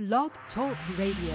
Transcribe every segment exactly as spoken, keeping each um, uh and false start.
Blog Talk Radio.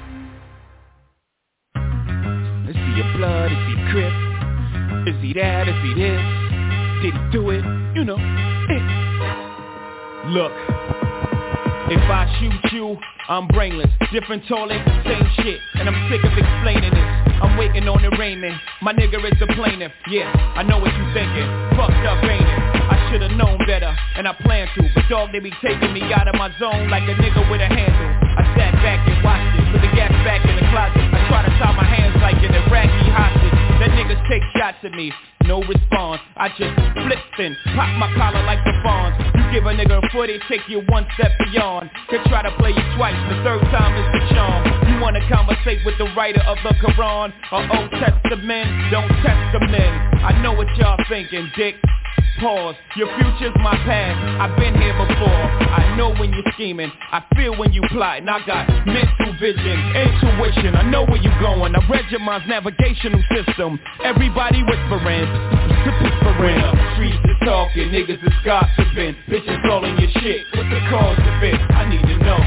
Is he a blood? Is he Crip? Is he that? Is he this? Did he do it? You know. Eh. Look, if I shoot you, I'm brainless. Different toilet, same shit. And I'm sick of explaining this. I'm waiting on the raiment. My nigga is the plaintiff. Yeah, I know what you thinking. Fucked up, ain't it? I should've known better, and I plan to. But dog, they be taking me out of my zone like a nigga with a handle. I sat back and watched it, put the gas back in the closet. I try to tie my hands like an Iraqi hostage. That niggas take shots at me, no response. I just flipped and pop my collar like the fawns. You give a nigga a footy, take you one step beyond. Could try to play you twice, the third time is the charm. You wanna conversate with the writer of the Quran or Old Testament? Don't test the men. I know what y'all thinking, dick. Pause, your future's my past. I've been here before. I know when you're scheming, I feel when you plotting. I got mental vision, intuition. I know where you're going. I read your mind's navigational system. Everybody whispering, whispering. The streets is talking, niggas is gossiping. Bitches calling your shit. What's the cause of it? I need to know.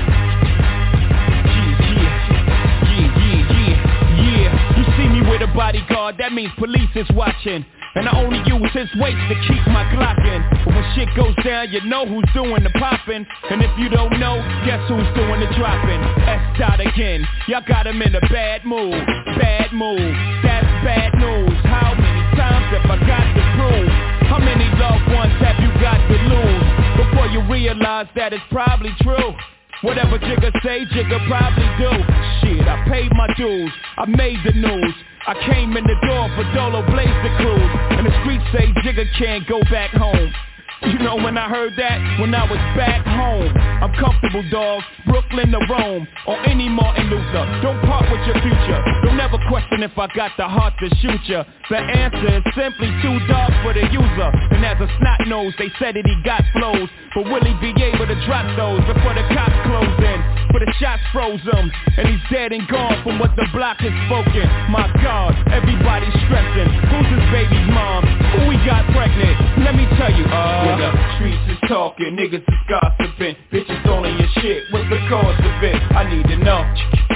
Yeah, yeah, yeah, yeah, yeah. You see me with a bodyguard, that means police is watching. And I only use his weight to keep my Glock in. But when shit goes down, you know who's doing the popping. And if you don't know, guess who's doing the dropping? S dot again, y'all got him in a bad mood. Bad mood, that's bad news. How many times have I got to prove? How many loved ones have you got to lose? Before you realize that it's probably true. Whatever Jigga say, Jigga probably do. Shit, I paid my dues, I made the news. I came in the door for Dolo Blaze the Cruise. And the streets say Jigga can't go back home. You know when I heard that? When I was back home. I'm comfortable, dog. Brooklyn to Rome. Or any Martin Luther. Don't part with your future. Don't ever question if I got the heart to shoot ya. The answer is simply too dark for the user. And as a snot nose, they said that he got flows. But will he be able to drop those before the cops close in? For the shots froze him. And he's dead and gone from what the block has spoken. My God, everybody's stressing. Who's his baby's mom? Who we got pregnant? Let me tell you, uh when the streets is talking, niggas is gossiping. Bitches all in your shit, what's the cause of it? I need to know.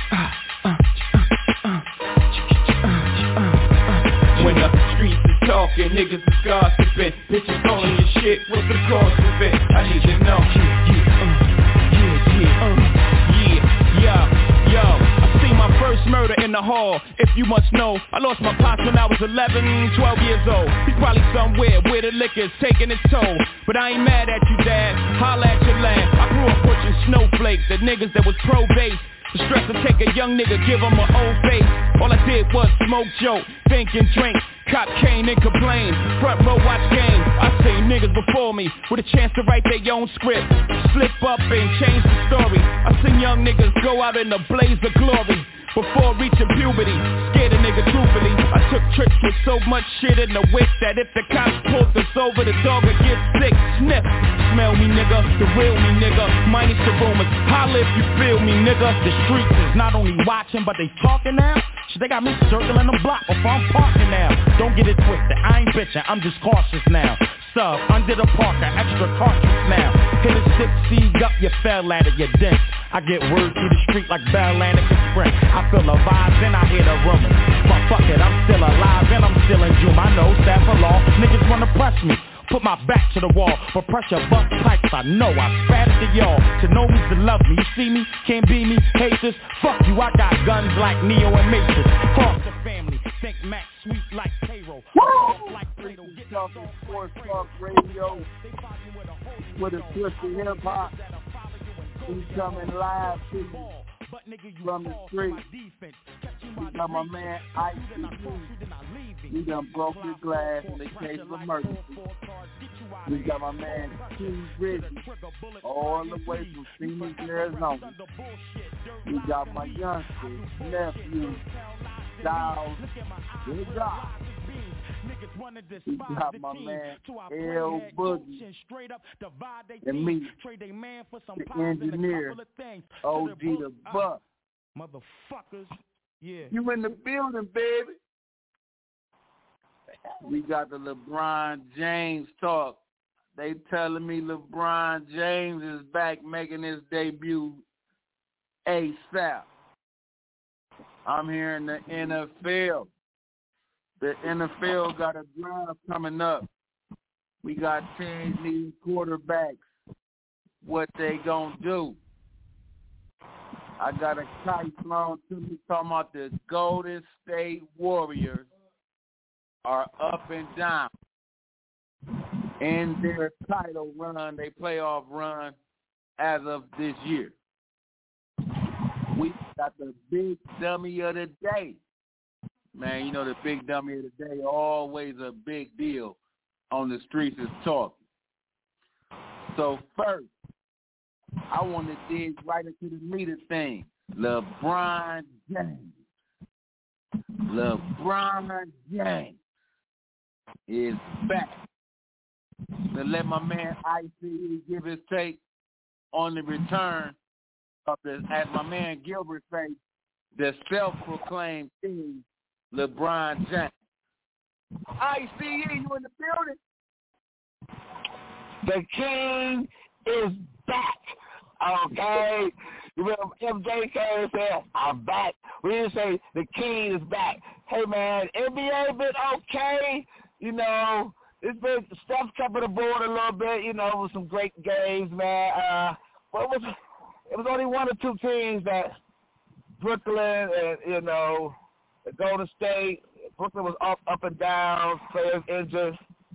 When the streets is talking, niggas is gossiping. Bitches all in your shit, what's the cause of it? I need to know. Yeah, yeah, yeah, yo. My first murder in the hall, if you must know. I lost my pops when I was eleven, twelve years old. He's probably somewhere where the liquor's taking its toll. But I ain't mad at you, Dad, holla at your land. I grew up pushing snowflakes, the niggas that was pro-base. The stress to take a young nigga, give him an old face. All I did was smoke, joke, think and drink. Cop cane and complain, front row watch game. I seen niggas before me with a chance to write their own script. Slip up and change the story. I seen young niggas go out in a blaze of glory. Before reaching puberty, scared a nigga truthfully. I took trips with so much shit in the whip that if the cops pulled us over, the dog would get sick. Sniff, smell me nigga, the real me nigga, minus the rumors. Holla if you feel me nigga. The streets is not only watching, but they talking now. Shit, they got me circling the block before I'm parking now. Don't get it twisted, I ain't bitching, I'm just cautious now. Sub, under the Parker, extra cartridge now. Hit a six seed up, you fell at it, you dent. I get word through the street like Bell Atlantic Sprint. I feel the vibes and I hear the rumors. But fuck it, I'm still alive and I'm still in June. I know staff of law, niggas wanna press me. Put my back to the wall, but pressure bust pipes. I know I spat it to y'all. To know me's to love me. You see me, can't be me, hate this. Fuck you, I got guns like Neo and Matrix. Cross the family, think Max sweet like payroll. Woo! Like Play-Doh, get talking Sports Talk Radio with a twist of hip hop. We coming live to you from the street. We got my man Ice. We done broke your glass in the case of emergency. We got my man King Ridge all the way from Phoenix, Arizona. We got my youngster, nephew, Styles, Big God. We got my man L Boogie and me, the engineer, O G the Buck. Motherfuckers, yeah. You in the building, baby. We got the LeBron James talk. They telling me LeBron James is back making his debut ASAP. I'm hearing the N F L. The N F L got a draft coming up. We got teams needing quarterbacks. What they gonna do? I got a kite flown to me talking about the Golden State Warriors are up and down in their title run, their playoff run as of this year. We got the big dummy of the day. Man, you know the big dummy of the day, always a big deal on the streets is talking. So first, I want to dig right into the meat of things. LeBron James. LeBron James is back. To let my man I C E give his take on the return of the, as my man Gilbert says, the self-proclaimed king, LeBron James. I C E, you in the building? The king is back. Okay? You remember M J came and said, I'm back. We didn't say the king is back. Hey, man, N B A been okay. You know, it's been stuff coming aboard a little bit, you know, with some great games, man. Uh, but it was, it was only one or two teams that Brooklyn and, you know, the Golden State. Brooklyn was up, up and down, players injured.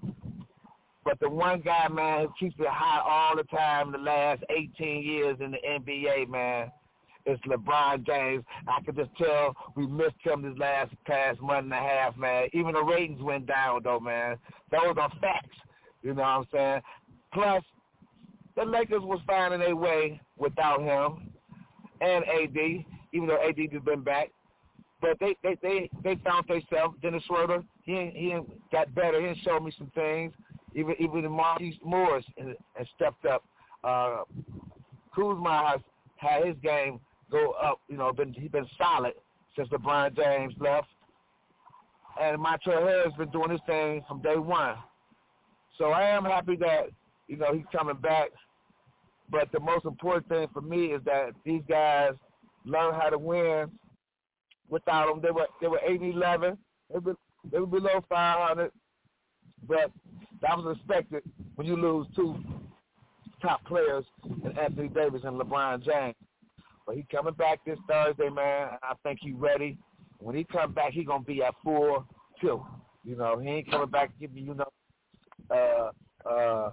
But the one guy, man, who keeps it hot all the time in the last eighteen years in the N B A, man, is LeBron James. I could just tell we missed him this last past month and a half, man. Even the ratings went down, though, man. Those are facts, you know what I'm saying? Plus, the Lakers was finding their way without him and A D, even though A D has been back. But they they they, they found themselves. Dennis Schroeder, he ain't, he ain't got better. He ain't showed me some things. Even even the Marquise Morris has stepped up. Uh, Kuzma has had his game go up. You know, been he's been solid since LeBron James left. And Montrezl Harrell has been doing his thing from day one. So I am happy that, you know, he's coming back. But the most important thing for me is that these guys learn how to win without them. They were they were eight and eleven. They were, they were below five hundred. But that was expected when you lose two top players in Anthony Davis and LeBron James. But he coming back this Thursday, man. I think he's ready. When he come back, he gonna be at full tilt. You know, he ain't coming back to give you, you know, uh, uh,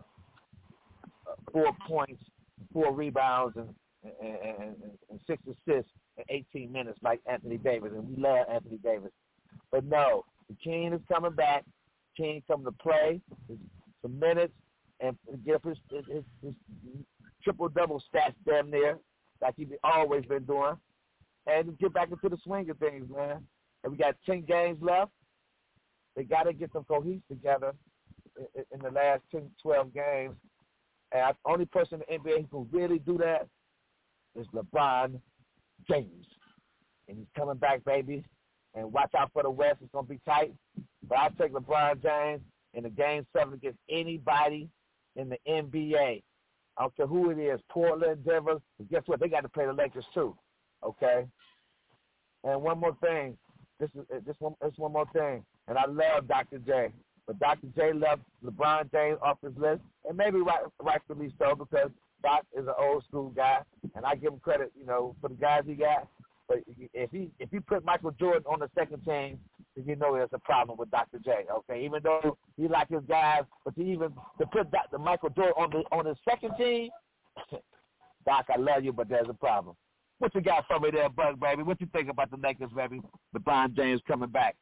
four points, four rebounds, and, and, and, and six assists in eighteen minutes like Anthony Davis. And we love Anthony Davis. But no, the King is coming back. King coming to play some minutes and get up his, his, his, his triple-double stats damn near, like he's always been doing, and get back into the swing of things, man. And we got ten games left. They got to get some cohesion together in, in the last ten, twelve games. And the only person in the N B A who can really do that is LeBron James. And he's coming back, baby. And watch out for the West. It's going to be tight. But I'll take LeBron James in the game seven against anybody in the N B A. I don't care who it is, Portland, Denver. But guess what? They got to play the Lakers too, okay? And one more thing. This is this one, this one more thing. And I love Doctor J. But Doctor J left LeBron James off his list, and maybe right, rightfully so, because Doc is an old school guy, and I give him credit, you know, for the guys he got. But if he if he put Michael Jordan on the second team, then you know there's a problem with Doctor J. Okay, even though he like his guys, but to even to put Doctor Michael Jordan on the on the second team, Doc, I love you, but there's a problem. What you got for me there, Bug, baby? What you think about the Lakers, baby? LeBron James coming back.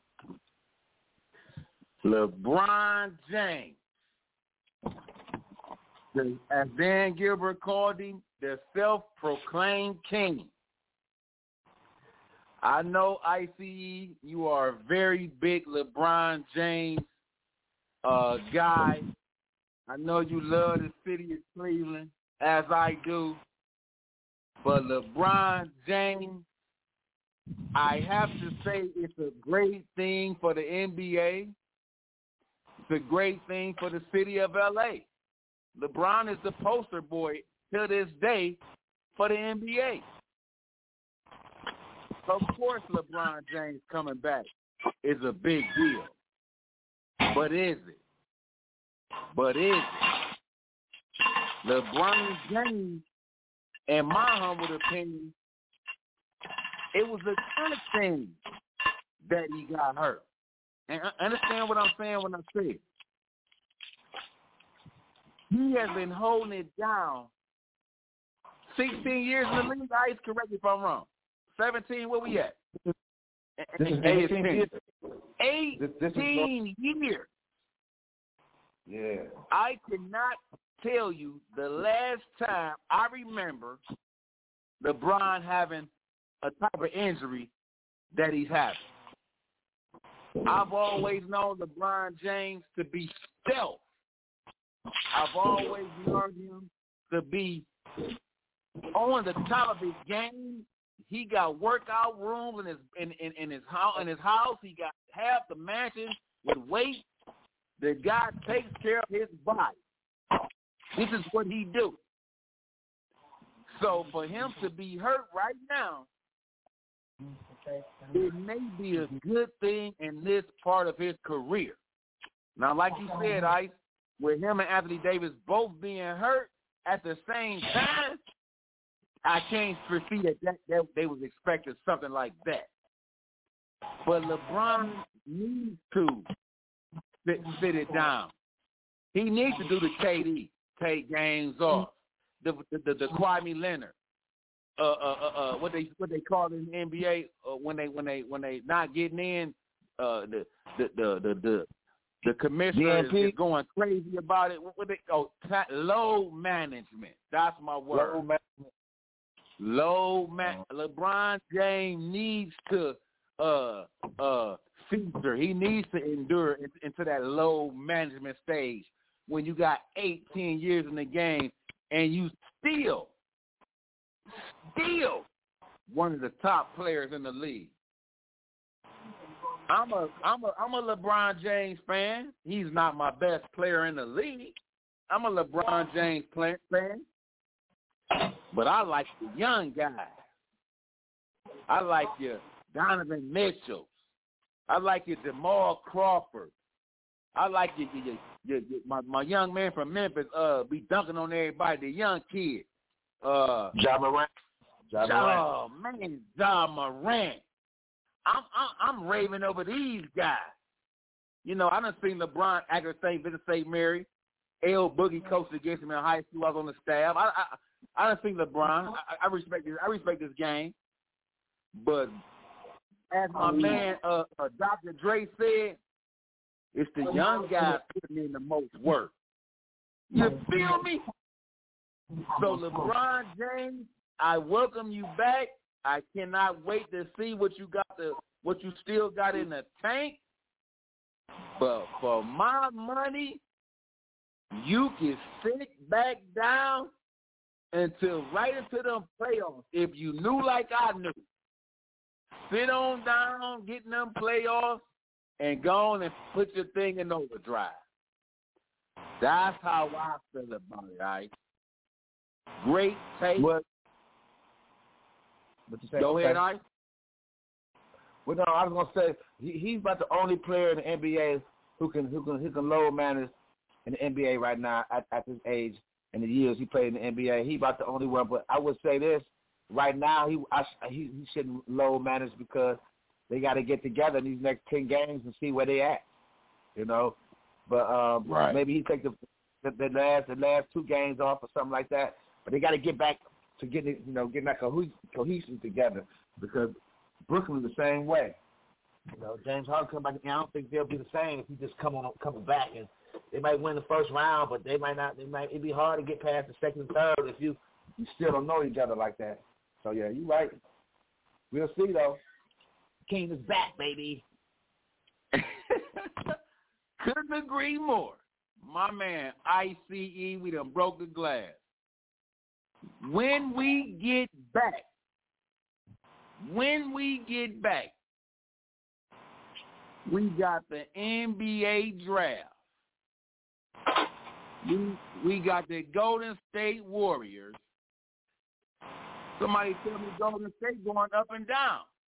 LeBron James, the, as Dan Gilbert called him, the self-proclaimed king. I know, I C E, you are a very big LeBron James uh, guy. I know you love the city of Cleveland, as I do. But LeBron James, I have to say it's a great thing for the N B A. It's a great thing for the city of L A. LeBron is the poster boy to this day for the N B A. Of course, LeBron James coming back is a big deal. But is it? But is it? LeBron James, in my humble opinion, it was a good thing that he got hurt. And understand what I'm saying when I say it. He has been holding it down sixteen years in the league. Ice, correct me if I'm wrong. seventeen, where we at? This is eighteen years. eighteen years. Yeah. I cannot tell you the last time I remember LeBron having a type of injury that he's having. I've always known LeBron James to be stealth. I've always learned him to be on the top of his game. He got workout rooms in his in, in, in his house. In his house, he got half the mansion with weights. The guy takes care of his body. This is what he do. So for him to be hurt right now, it may be a good thing in this part of his career. Now, like you said, Ice, with him and Anthony Davis both being hurt at the same time, I can't foresee that, that, that they was expecting something like that. But LeBron needs to sit, sit it down. He needs to do the K D, take games off. The the, the, the Kawhi Leonard, uh, uh, uh, uh, what they what they call it in the N B A uh, when they when they when they not getting in, uh, the the the the the, the commissioner is, is going crazy about it. What, what they oh ta- low management. That's my word. Low management. Low man. LeBron James needs to uh uh feature. He needs to endure in, into that low management stage when you got eighteen years in the game and you still, still one of the top players in the league. I'm a I'm a I'm a LeBron James fan. He's not my best player in the league. I'm a LeBron James play, fan. But I like the young guys. I like your Donovan Mitchell. I like your Jamal Crawford. I like your, your, your, your my, my young man from Memphis. Uh, be dunking on everybody. The young kid. Uh, Ja Morant. Ja Morant. Oh man, Ja Morant. I'm, I'm I'm raving over these guys. You know, I done seen LeBron act at Saint Vincent Saint Mary. L Boogie coached against him in high school. I was on the staff. I I, I done seen LeBron. I, I respect this. I respect this game. But as my man uh, uh, Doctor Dre said, it's the young guys putting in the most work. You feel me? So LeBron James, I welcome you back. I cannot wait to see what you got the what you still got in the tank. But for my money, you can sit back down until right into them playoffs. If you knew like I knew, sit on down, get in them playoffs, and go on and put your thing in overdrive. That's how I feel about it, all right? Great take. What? What you say? Go okay. ahead, Ice. Well, no, I was gonna say he, he's about the only player in the N B A who can who can who can load manage in the N B A right now at, at his age and the years he played in the N B A. He about the only one. But I would say this: right now, he I, he, he shouldn't load manage because they got to get together in these next ten games and see where they at. You know, but um, right. maybe he take the, the the last the last two games off or something like that. But they got to get back to getting you know getting that co- cohesion together because Brooklyn the same way. You know, James Harden come back. I don't think they'll be the same if he just come on coming back and they might win the first round, but they might not. They might. It'd be hard to get past the second and third if you you still don't know each other like that. So yeah, you're right. We'll see though. King is back, baby. Couldn't agree more. My man, I C E, we done broke the glass. When we get back, when we get back, we got the N B A draft. We, we got the Golden State Warriors. Somebody tell me Golden State going up and down.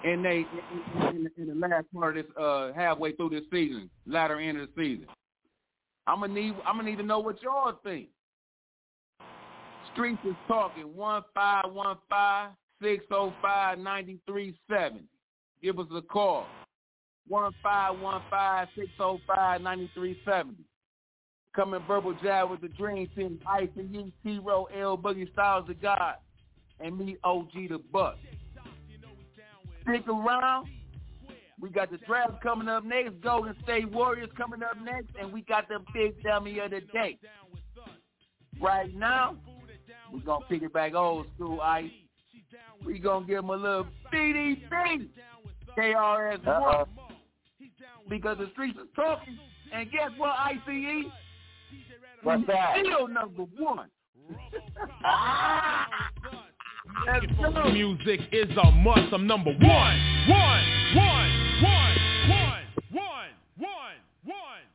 in they in, in the last part of this uh, halfway through this season, latter end of the season. I'm gonna need I'm gonna need to know what y'all think. Streets is talking one five one five, six oh five, nine three seven. Give us a call. one five one five, six oh five, nine three seven. Coming verbal jab with the Dream Team, Ice and U, T-Row, L, Boogie, Styles of God, and me, O G the Buck. Stick around. We got the draft coming up next, Golden State Warriors coming up next, and we got the big dummy of the day. Right now, we're going to pick it back old school, Ice. We're going to give them a little B D B, K R S one, because the streets is talking, and guess what, I C E? What's that? Still number one. Music is a must. I'm number one. One, one, one, one, one, one, one.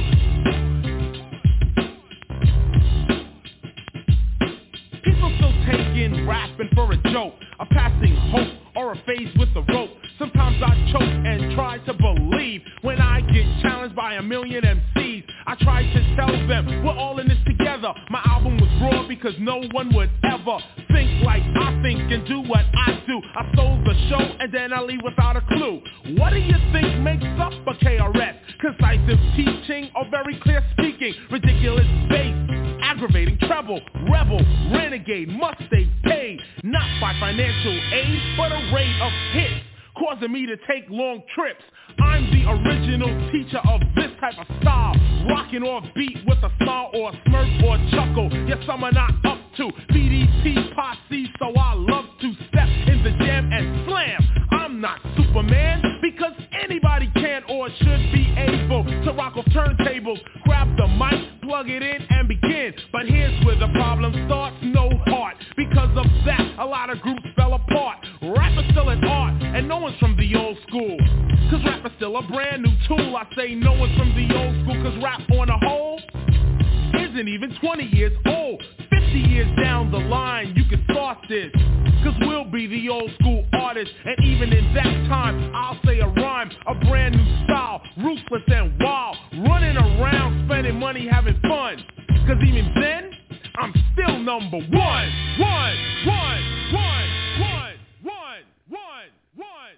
People still taking rapping for a joke, a passing hope, or a phase with the rope. Sometimes I choke and try to believe when I get challenged by a million M Cs. I try to tell them we're all in this together. My album was raw because no one would ever think like I think and do what I do. I stole the show and then I leave without a clue. What do you think makes up a K R S? Concisive teaching or very clear speaking? Ridiculous bass, aggravating treble, rebel, renegade, must stay paid. Not by financial aid, but a rate of hits, causing me to take long trips. I'm the original teacher of this type of style, rocking off beat with a smile or a smirk or a chuckle. Yes, some are not up to B D P posse, so I love to step in the jam and slam. I'm not Superman, because anybody can or should be able to rock off turntables, grab the mic, plug it in and begin. But here's where the problem starts, no heart. Because of that, a lot of groups fell apart. Rap is still an art, and no one's from the old school, cause rap is still a brand new tool. I say no one's from the old school, cause rap on a whole isn't even twenty years old. Fifty years down the line, you can start this, cause we'll be the old school artists. And even in that time, I'll say a rhyme, a brand new style, ruthless and wild, running around, spending money, having fun. Cause even then, I'm still number one. One, one, one, one, one, one, one.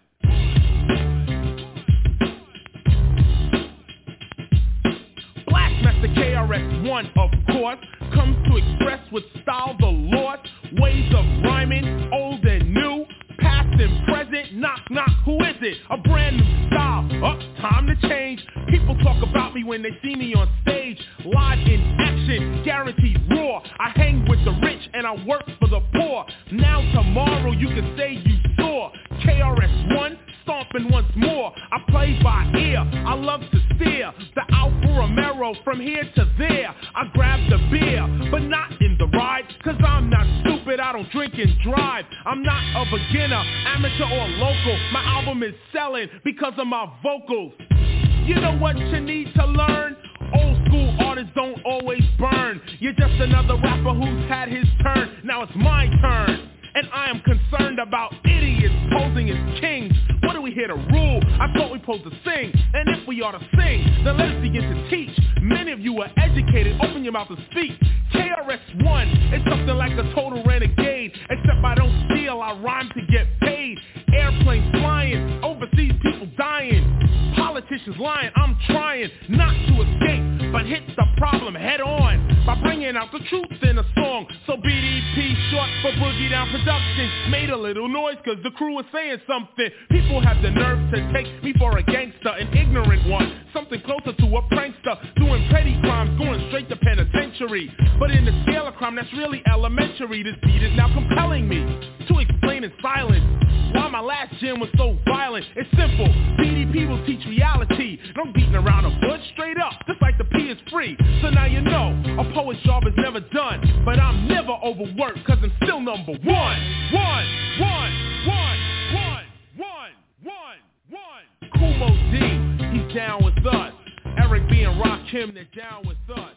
Blastmaster K R S one, of course, comes to express with style the Lord. Ways of rhyming, old and new, past and present, knock, knock, who is it? A brand new style, up, time to change. People talk about me when they see me on stage, live in action, guaranteed raw. I hang with the rich and I work for the poor. Now tomorrow you can say you saw K R S one, stomping once more. I play by ear, I love to steer the Alfa Romero from here to there. I grab the beer, but not in the ride, cause I'm not stupid, I don't drink and drive. I'm not a beginner, amateur or local. My album is selling because of my vocals. You know what you need to learn? Old school artists don't always burn. You're just another rapper who's had his turn. Now it's my turn, and I am concerned about idiots posing as kings. What are we here to rule? I thought we supposed to sing, and if we ought to sing, then let us begin to teach. Many of you are educated, open your mouth to speak. K R S one is something like a total renegade, except I don't steal, I rhyme to get paid. Airplanes flying, overseas people dying, politicians lying. I'm trying not to escape, but hit the problem head on by bringing out the truth in a song. So B D P, short for Boogie Down Productions, made a little noise cause the crew was saying something. People have the nerve to take me for a gangster, an ignorant one, something closer to a prankster, doing petty crimes, going straight to penitentiary. But in the scale of crime, that's really elementary. This beat is now compelling me to explain in silence why my last gym was so violent. It's simple, B D P will teach reality. No beating around a bush, straight up, just like the P is free. So now you know, a poet's job is never done, but I'm never overworked, cause I'm still number one. One, one, one, one, one, one, one. Kumo D, he's down with us. Eric B and Rakim, they're down with us.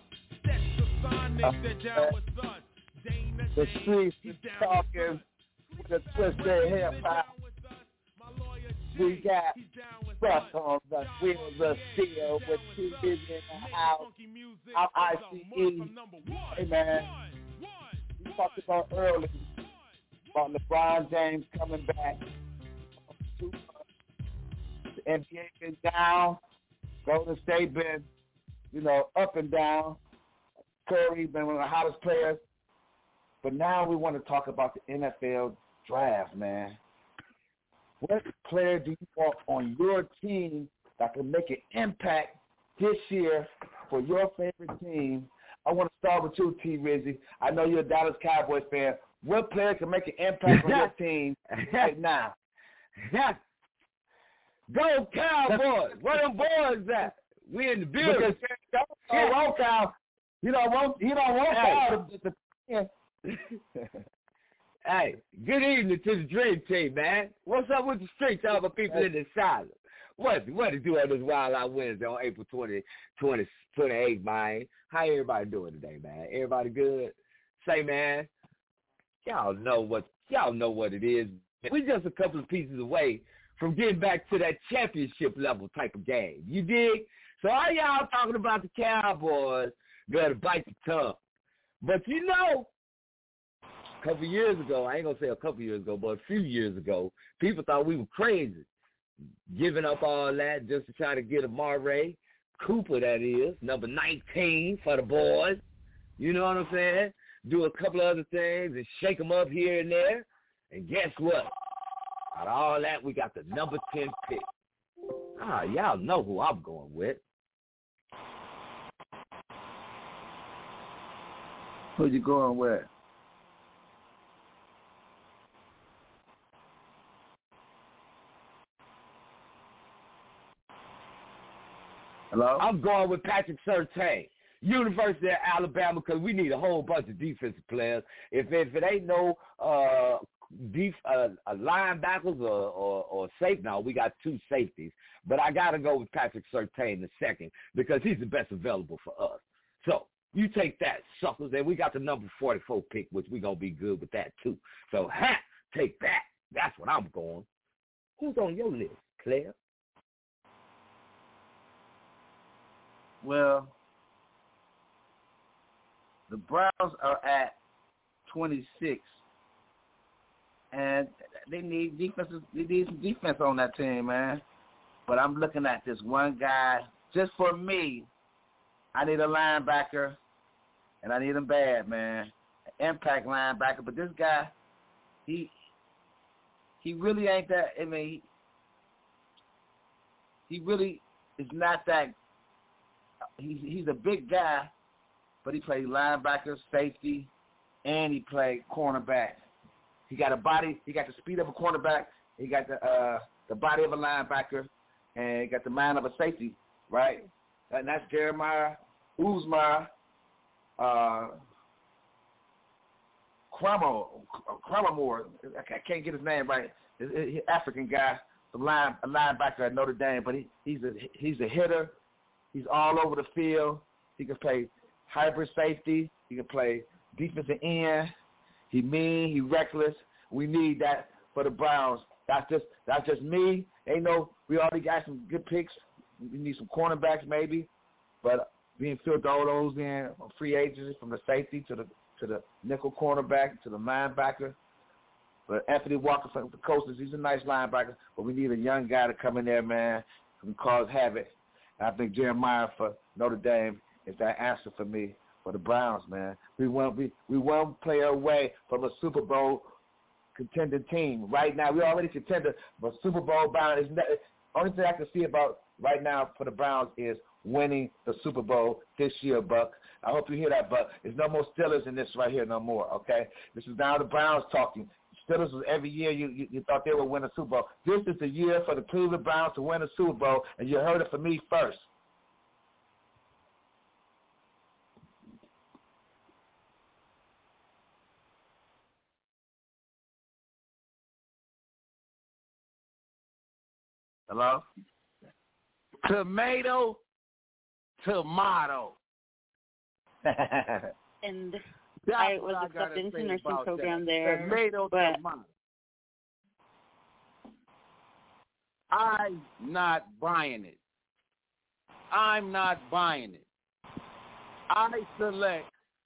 Sonic, they're down with us. Dana, the streets is talking with a twisted hip hop. We got Russ on the wheels of steel with T Busy in the house. I'm I C E. Hey, man. We talked about earlier about LeBron James coming back. The N B A been down. Golden State been, you know, up and down. Curry been one of the hottest players. But now we want to talk about the N F L draft, man. What player do you want on your team that can make an impact this year for your favorite team? I want to start with you, T. Rizzy. I know you're a Dallas Cowboys fan. What player can make an impact on your team right now? Go Cowboys! Where them boys at? We in the building. Because, oh, well, Cow, you don't want you don't want Cow to, to Hey, good evening to the Dream Team, man. What's up with the streets, all the people in the silence? What what to do on this Wild Out Wednesday on April twentieth, twenty, twenty-eighth, man? How everybody doing today, man? Everybody good? Say, man, y'all know what y'all know what it is. We just a couple of pieces away from getting back to that championship level type of game. You dig? So all y'all talking about the Cowboys gotta bite the tongue. But you know, a couple of years ago, I ain't going to say a couple of years ago, but a few years ago, people thought we were crazy, giving up all that just to try to get Amari Cooper, that is, number nineteen for the boys. You know what I'm saying? Do a couple of other things and shake them up here and there. And guess what? Out of all that, we got the number ten pick. Ah, y'all know who I'm going with. Who you going with? Hello? I'm going with Patrick Surtain, University of Alabama, because we need a whole bunch of defensive players. If if it ain't no uh, def, uh, linebackers or, or, or safety, no, we got two safeties. But I got to go with Patrick Surtain the second because he's the best available for us. So you take that, suckers, and we got the number forty-four pick, which we're going to be good with that too. So, ha, take that. That's what I'm going. Who's on your list, player? Well, the Browns are at twenty-six, and they need defense. They need some defense on that team, man. But I'm looking at this one guy. Just for me, I need a linebacker, and I need him bad, man. An impact linebacker. But this guy, he he really ain't that. I mean, he, he really is not that. He's he's a big guy, but he played linebacker, safety, and he played cornerback. He got a body. He got the speed of a cornerback. He got the uh, the body of a linebacker, and he got the mind of a safety, right? And that's Jeremiah Uzma, uh, Cramamore. I can't get his name right. He's an African guy, a line a linebacker at Notre Dame, but he he's a he's a hitter. He's all over the field. He can play hybrid safety. He can play defensive end. He mean. He reckless. We need that for the Browns. That's just that's just me. Ain't no. We already got some good picks. We need some cornerbacks maybe, but being filled all those in free agency from the safety to the to the nickel cornerback to the linebacker. But Anthony Walker from the Coasters, he's a nice linebacker, but we need a young guy to come in there, man, who can cause havoc. I think Jeremiah for Notre Dame is that answer for me for the Browns, man. We want we we one player away from a Super Bowl contending team. Right now, we already contender, but Super Bowl bound is not, only thing I can see about right now for the Browns is winning the Super Bowl this year, Buck. I hope you hear that, Buck. There's no more Steelers in this right here no more, okay? This is now the Browns talking. Steelers was every year you, you, you thought they would win a Super Bowl. This is the year for the Cleveland Browns to win a Super Bowl, and you heard it from me first. Hello? Tomato, tomato. And That's I was what I accepted into gotta say nursing about program that. there. Tomato, but tomato. I'm not buying it. I'm not buying it. I select.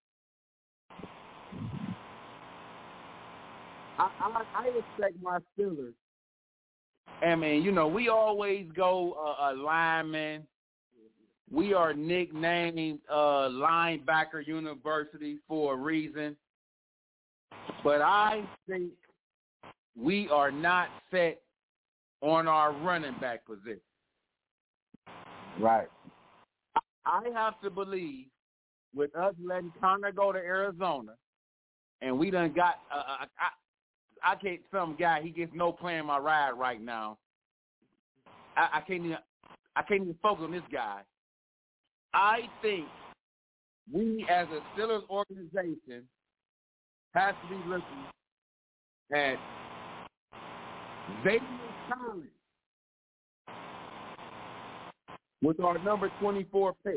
I, I, I expect my Steelers. I mean, you know, we always go uh, a lineman. We are nicknamed uh, Linebacker University for a reason. But I think we are not set on our running back position. Right. I have to believe with us letting Connor go to Arizona, and we done got uh, I, I can't some guy he gets no play in my ride right now. I, I can't even I can't even focus on this guy. I think we as a Steelers organization have to be looking at Xavier Collins with our number twenty-four pick.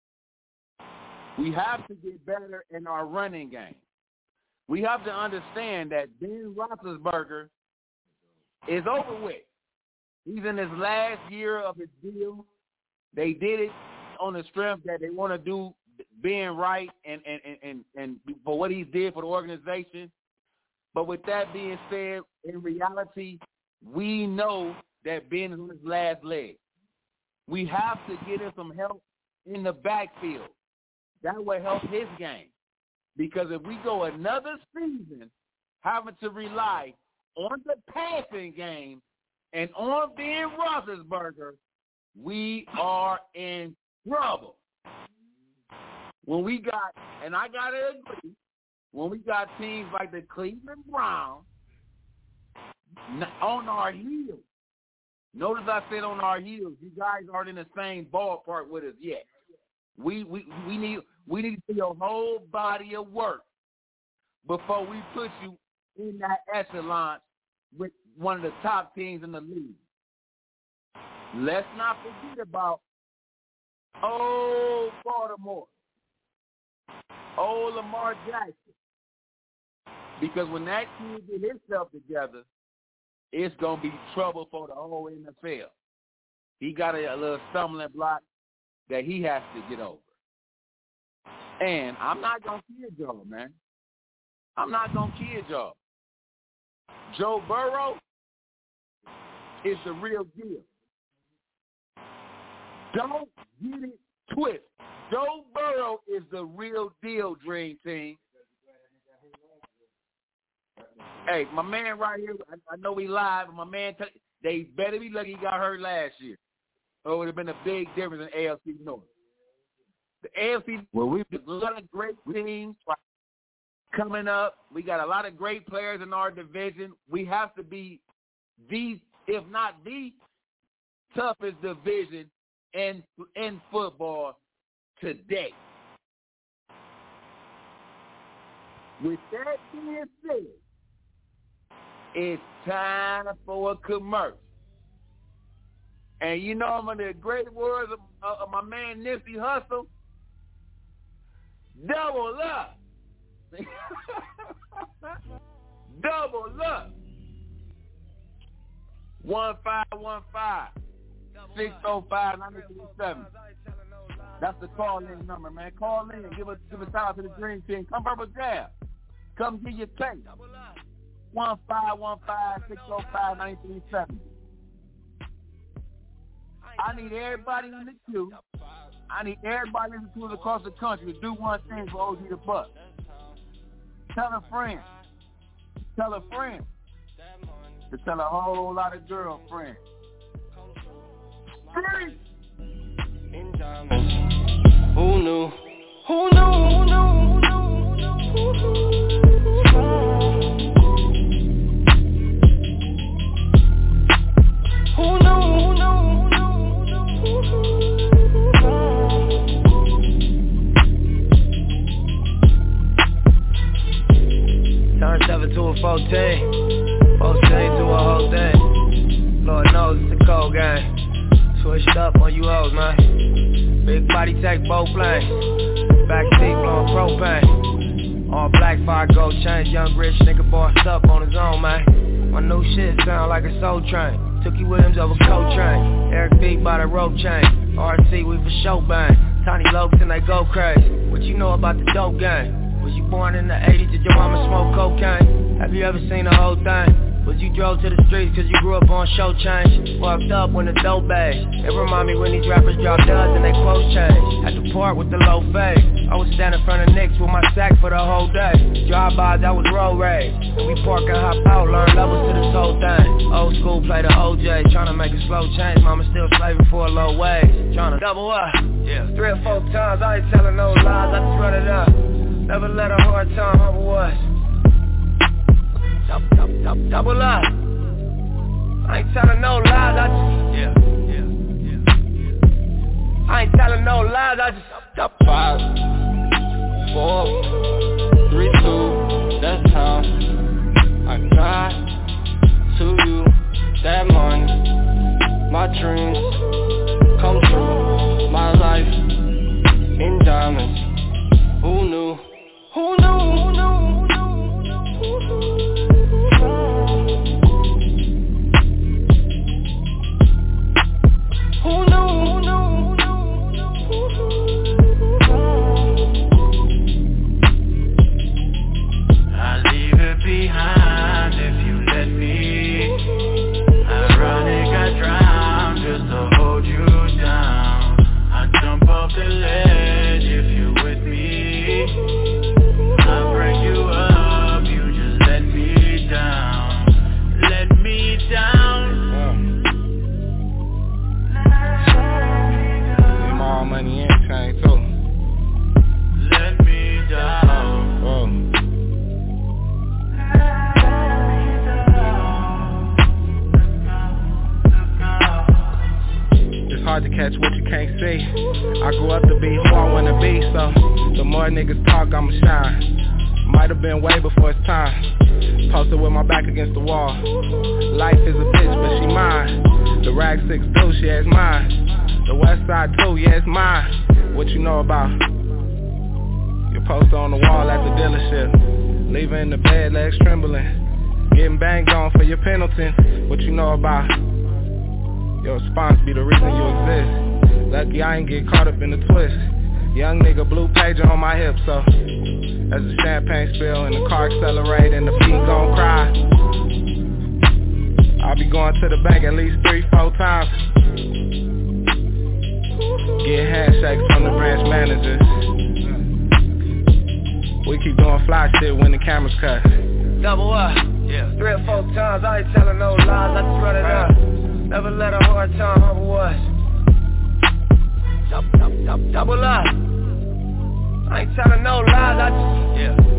We have to get better in our running game. We have to understand that Ben Roethlisberger is over with. He's in his last year of his deal. They did it on the strength that they want to do being right and, and, and, and, and for what he did for the organization. But with that being said, in reality, we know that Ben is on his last leg. We have to get him some help in the backfield. That will help his game. Because if we go another season having to rely on the passing game and on Ben Roethlisberger, we are in trouble. When we got, and I got to agree, when we got teams like the Cleveland Browns on our heels, notice I said on our heels, you guys aren't in the same ballpark with us yet. We we we need we need to see your whole body of work before we put you in that echelon with one of the top teams in the league. Let's not forget about old Baltimore, old Lamar Jackson. Because when that kid get himself together, it's going to be trouble for the whole N F L. He got a, a little stumbling block that he has to get over. And I'm not going to kid y'all, man. I'm not going to kid y'all. Joe Burrow is the real deal. Don't get it twisted. Joe Burrow is the real deal, Dream Team. Hey, my man right here, I, I know he live, but my man, t- they better be lucky he got hurt last year. Or it would have been a big difference in A F C North. The A F C, well, we've got a lot of great teams coming up. We got a lot of great players in our division. We have to be the, if not the toughest division in in football today. With that being said, it's time for a commercial. And you know, I'm in the great words of, of my man Nipsey Hussle, double up. Double up. one five one five, six oh five, nine three seven. That's the call-in number, man. Call in and give us give a shout to the Dream Team. Come from a jab. Come get your tape. one five one five, six oh five, nine three seven. I need everybody in the queue. I need everybody in the queue across the country to do one thing for O G the Buck. Tell a friend. Tell a friend. To tell a whole lot of girlfriends. Hey. Who knew? Who knew? Who knew? Who knew? Who knew? Turn seven to a fourteen, fourteen to a whole thing. Lord knows it's a cold game. Switched up on you hoes, man. Big body take both lanes. Backseat blowing propane. All black fire gold chains. Young rich nigga bossed up on his own, man. My new shit sound like a soul train. Tookie Williams over Coltrane. Eric B by the rope chain. R C, we for show bang. Tiny Lokes and they go crazy. What you know about the dope game? Was you born in the eighties? Did your mama smoke cocaine? Have you ever seen the whole thing? Was you drove to the streets cause you grew up on show change? Fucked up when the dope bags. It remind me when these rappers drop duds and they quotes change. At the park with the low fade. I was standing in front of Knicks with my sack for the whole day. Drive-bys, that was road rage. And we park and hop out, learn levels to this whole thing. Old school play the O J, tryna make a slow change. Mama still slaving for a low wage. Tryna double up, yeah. Three or four times, I ain't telling no lies, I just run it up. Never let a hard time humble us. Double, double, double, double up. I ain't telling no lies, I just, yeah, yeah, yeah. I ain't telling no lies, I just, double. Five, four, three, two, that's time. I got to you that money. My dreams come true. My life in diamonds. Who knew? Who knew? Who knew? Who knew, who knew, I'll leave it behind if you let me. Ironic, I drown just to hold you down. I jump off the ledge if you're with me. I break you up, you just let me down. Let me down. All money in chain too. Let me down. Whoa. It's hard to catch what you can't see. I grew up to be who I wanna be, so the more niggas talk, I'ma shine. Might have been way before it's time. Posted with my back against the wall. Life is a bitch, but she mine. The rag six two, she has mine. The west side too, yeah, it's mine. What you know about? Your poster on the wall at the dealership. Leaving the bed, legs trembling. Getting banged on for your penalty. What you know about? Your response be the reason you exist. Lucky I ain't get caught up in the twist. Young nigga blue pager on my hip, so as the champagne spill and the car accelerate and the beat gon' cry, I'll be going to the bank at least three, four times. Get handshakes from the branch managers. We keep doing fly shit when the cameras cut. Double up, yeah. Three or four times, I ain't telling no lies, I just run it up. Never let a hard time humble us. Double, double, double, double up. I ain't telling no lies, I just, yeah,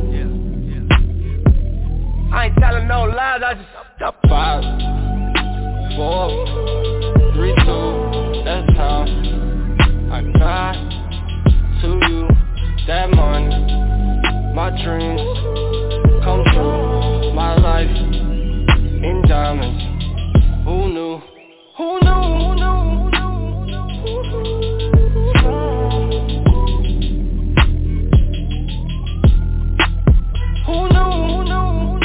yeah, yeah. I ain't telling no lies, I just, double. Five, four, three, two, that's time. I got to you that money. My dreams come true. My life in diamonds. Who knew? Who knew? Who knew? Who knew? Who knew?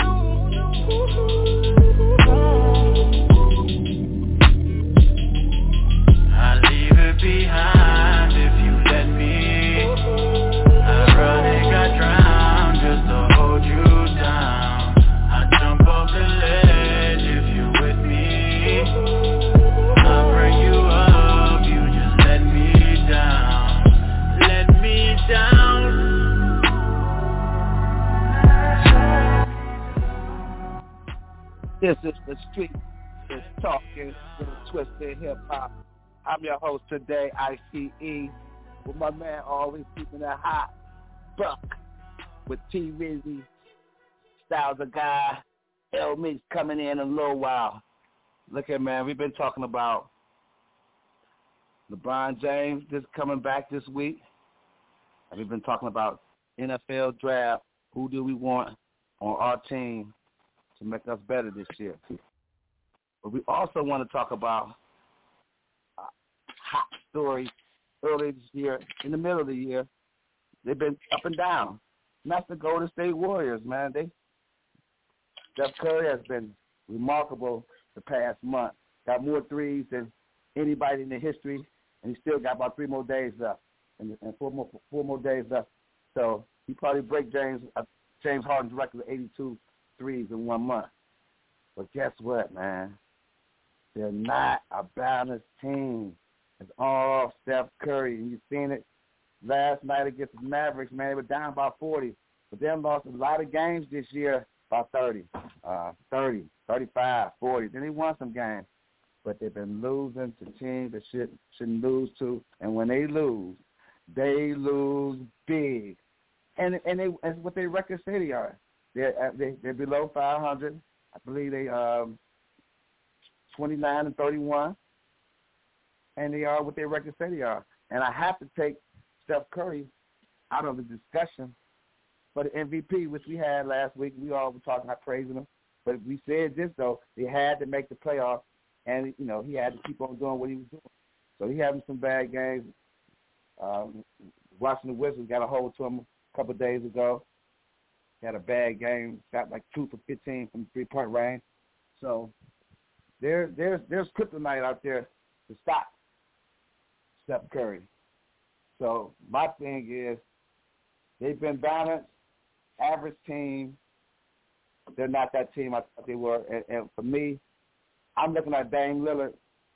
I leave it behind if you let me. Ironic, I drown just to hold you down. I jump off the ledge if you're with me. I bring you up, you just let me down. Let me down. This is the street is talking with a twisted hip hop. I'm your host today, I C E, with my man always keeping it hot, Buck, with T Rizzy, Styles of Guy, L Mix coming in in a little while. Look at man, we've been talking about LeBron James just coming back this week. And we've been talking about N F L draft. Who do we want on our team to make us better this year? But we also want to talk about uh, hot stories early this year, in the middle of the year. They've been up and down. And that's the Golden State Warriors, man. They Steph Curry has been remarkable the past month. got more threes than anybody in the history, and he still got about three more days left, and, and four more four more days left. So he probably break James uh, James Harden's record of eighty-two threes in one month. But guess what, man? They're not a balanced team. It's all Steph Curry, and you've seen it last night against the Mavericks. Man, they were down by forty, but they lost a lot of games this year by thirty, uh, thirty, thirty-five, forty. Then they won some games, but they've been losing to teams that should, shouldn't lose to. And when they lose, they lose big. And and they, that's what their records say they are. They're, they, they're below five hundred. I believe they um, twenty-nine and thirty-one. And they are what their records say they are. And I have to take Steph Curry out of the discussion for the M V P, which we had last week. We all were talking about praising him. But we said this, though, they had to make the playoffs, and, you know, he had to keep on doing what he was doing. So he having some bad games. Um, Washington Wizards got a hold to him a couple of days ago. He had a bad game, got like two for fifteen from three-point range. So there, there's there's kryptonite out there to stop Steph Curry. So my thing is they've been balanced, average team. They're not that team I thought they were. And, and for me, I'm looking at Dame Lillard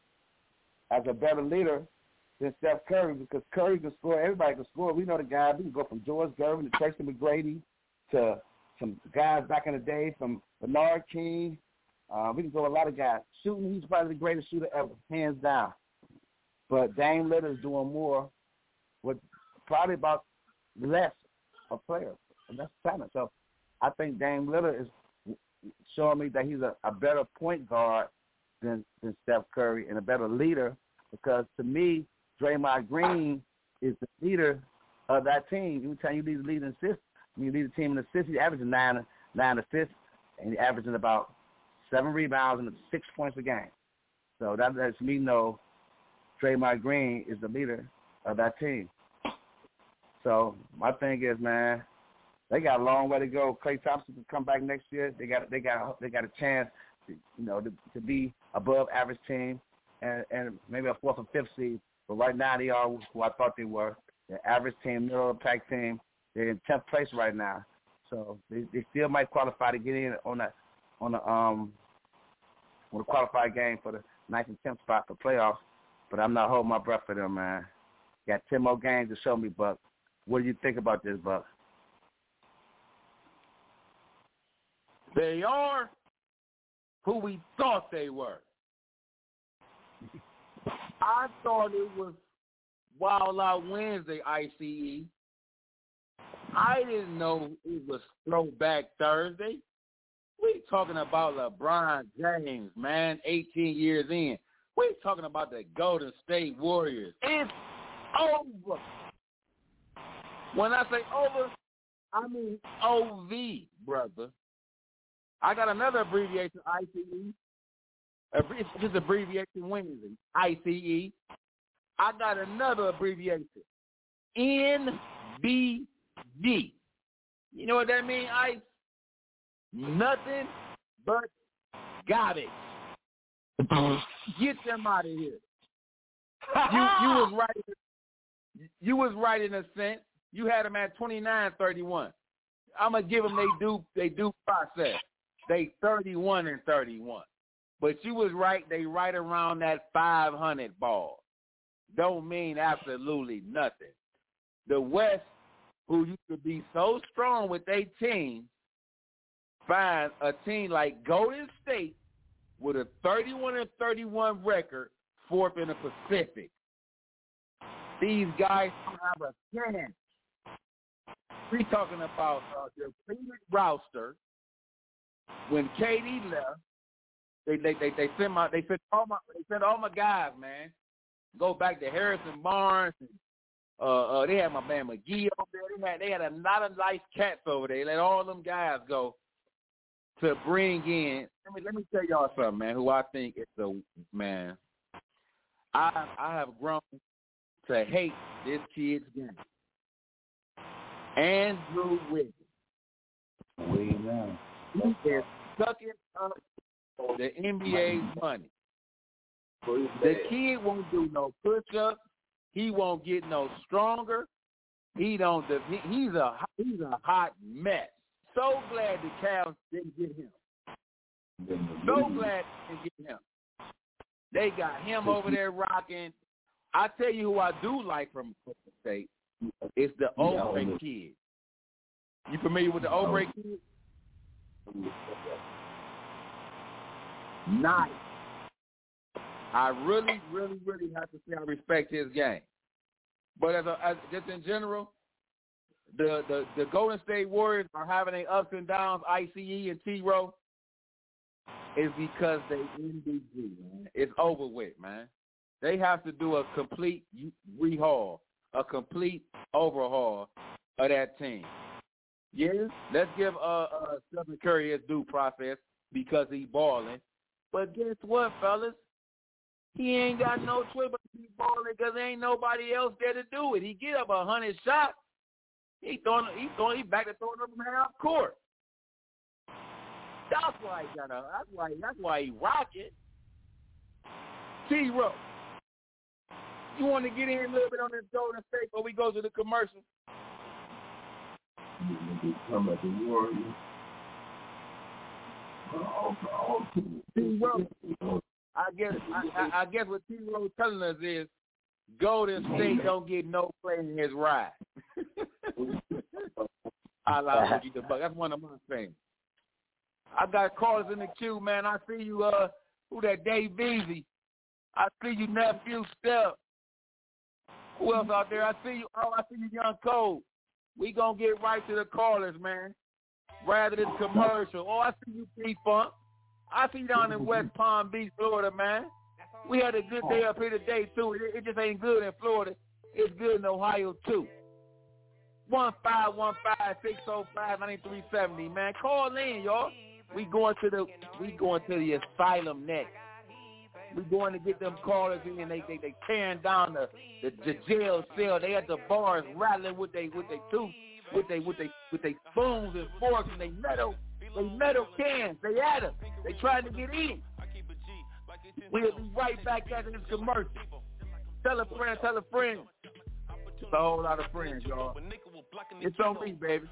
as a better leader than Steph Curry because Curry can score. Everybody can score. We know the guys. We can go from George Gervin to Tracy McGrady to some guys back in the day from Bernard King. Uh, we can go a lot of guys. Shooting, he's probably the greatest shooter ever, hands down. But Dame Lillard is doing more with probably about less of players. And that's talent. So I think Dame Lillard is showing me that he's a, a better point guard than, than Steph Curry and a better leader because to me, Draymond Green is the leader of that team. Every time you lead the lead in assists, when you lead the team in assists, he's averaging nine, nine assists and he's averaging about seven rebounds and six points a game. So that lets me know Draymond Green is the leader of that team. So my thing is, man, they got a long way to go. Klay Thompson can come back next year. They got they got they got a chance, to, you know, to, to be above average team and, and maybe a fourth or fifth seed. But right now they are who I thought they were. The average team, middle of the pack team. They're in tenth place right now, so they, they still might qualify to get in on that on the um on the qualified game for the ninth and tenth spot for playoffs. But I'm not holding my breath for them, man. Got ten more games to show me, Buck. What do you think about this, Buck? They are who we thought they were. I thought it was Wild Out Wednesday, I C E. I didn't know it was Throwback Thursday. We talking about LeBron James, man, eighteen years in. We talking about the Golden State Warriors. It's over. When I say over, I mean O V, brother. I got another abbreviation, I C E. It's just abbreviation Wednesday, I C E. I got another abbreviation, N B D. You know what that means, Ice? Nothing but garbage. Get them out of here. You you was right. You was right in a sense. You had them at twenty-nine thirty-one. I'm gonna give them they do they do process. They thirty-one and thirty-one. But you was right. They right around that five hundred ball. Don't mean absolutely nothing. The West, who used to be so strong with their team, find a team like Golden State with a thirty-one and thirty-one record, fourth in the Pacific. These guys don't have a chance. We talking about uh, their favorite roster. When K D left, they they they, they sent my they sent all my they sent all my guys, man. Go back to Harrison Barnes. And, uh, uh, they had my man McGee over there. They had they had a lot of nice cats over there. They let all them guys go to bring in. Let me let me tell y'all something, man. Who I think is the man. I I have grown to hate this kid's game. Andrew Wiggins. Way down. He is sucking up the N B A's money. The kid won't do no push-ups. He won't get no stronger. He don't. He, he's a he's a hot mess. So glad the Cavs didn't get him. So glad they didn't get him. They got him over there rocking. I tell you who I do like from Florida State. It's the Oubre kid. You familiar with the Oubre kid? Nice. I really, really, really have to say I respect his game. But as, a, as just in general, the, the, the Golden State Warriors are having their ups and downs, I C E and T-Row, is because they N B G, man. It's over with, man. They have to do a complete rehaul, a complete overhaul of that team. Yeah, let's give uh, uh, Stephen Curry his due process because he's balling. But guess what, fellas? He ain't got no choice but to be balling because there ain't nobody else there to do it. He get up a hundred shots. He throwing, he throwing, he back to throwing up from half court. That's why he got a. That's why. That's why he rocking. T-Row, you want to get in a little bit on this Golden State before we go to the commercial? Come at the Warriors. T-Row, I guess. I, I, I guess what T-Row telling us is Golden State don't get no play in his ride. I like you, the buck. That's one of my things. I got callers in the queue, man. I see you, uh, who that, Dave Beasley. I see you, Nephew Step. Who else out there? I see you, oh, I see you, Young Cole. We gonna get right to the callers, man, rather than commercial. Oh, I see you, P-Funk. I see you down in West Palm Beach, Florida, man. We had a good day up here today, too. It, it just ain't good in Florida. It's good in Ohio, too. one five one five, six oh five, nine three seven oh, man. Call in, y'all. We going to the we going to the asylum next. We going to get them callers in, and they they, they tearing down the, the the jail cell. They at the bars rattling with they with they tooth, with they with they with they spoons and forks and they metal they metal cans. They at us. They trying to get in. We'll be right back after this commercial. Tell a friend, tell a friend. It's a whole lot of friends, y'all. It's on me, baby.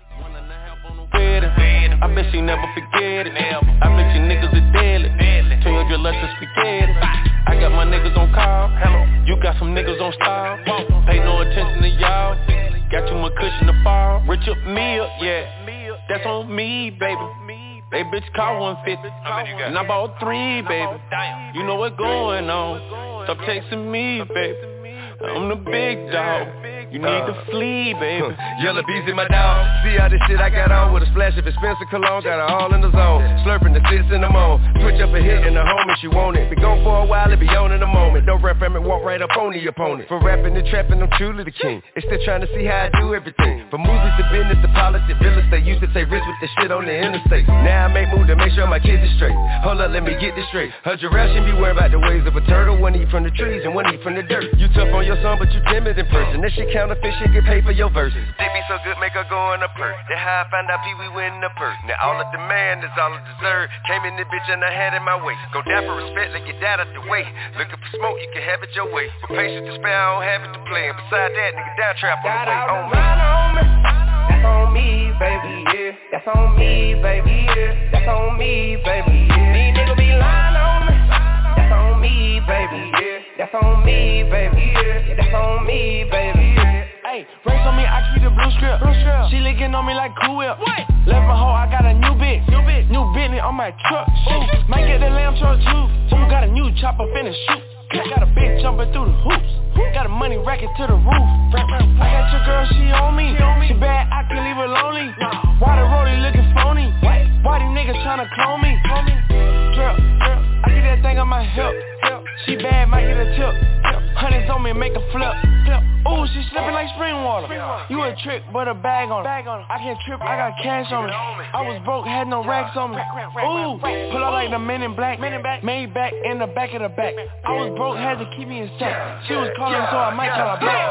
I bet she never forget it. I bet you niggas are deadly. two hundred less than spaghetti. I got my niggas on call. You got some niggas on style. Pay no attention to y'all. Got too much cushion to fall. Rich up meal, yeah. That's on me, baby. They bitch call one fifty. And I bought three, baby. You know what's going on. Stop chasing me, baby. I'm the big dog. You need uh, to flee, baby. Yellow bees in my dog. See all this shit I got on with a splash of expensive cologne. Got her all in the zone. Slurping the six in the moan. Switch up a hit in the home if she want it. Be gone for a while, it be on in a moment. Don't rap from it, walk right up on the opponent. For rapping and trapping, I'm truly the king. They still trying to see how I do everything. From movies to business to politics, real estate. Used to take risks with the shit on the interstate. Now I make moves to make sure my kids are straight. Hold up, let me get this straight. Her giraffe shouldn't be worried about the ways of a turtle. One eat from the trees and one eat from the dirt. You tough on your son, but you timid in person. That shit counterfeit, shit get paid for your verses. They be so good, make her go in a perk. That's how I found out Pee Wee winning a perk. Now all of demand is all I deserve. Came in this bitch and I had it my way. Go down for respect, let your dad out the way. Looking for smoke, you can have it your way. But patience to spare, I don't have it to play. And beside that, nigga down trap on the way. On me. on me. That's on me, baby, yeah. That's on me, baby, yeah. That's on me, baby, yeah. These niggas be lying on me. That's on me, baby, yeah. That's on me, baby, yeah. That's on me, baby, yeah. Hey, race on me, I keep the blue script. Blue script. She licking on me like Cool Whip. What? Left my hoe, I got a new bitch. New bitch. New Bentley on my truck. Ooh, might get the lamb truck too. Ooh, got a new chopper finna shoot. Got a bitch jumping through the hoops. Got a money racket to the roof. I got your girl, she on me. She bad, I can leave her lonely. Why the rollie looking phony? Why these niggas tryna clone me? Drip, drip. I get that thing on my hip. She bad, might get a tip. Hundreds on me, make a flip. Ooh, she slipping like spring water. You a trick, but a bag on her. I can't trip, I got cash on me. I was broke, had no racks on me. Ooh, pull up like the Men in Black. Made back in the back of the back. I was broke, had to keep me in check. She was calling, so I might call her back.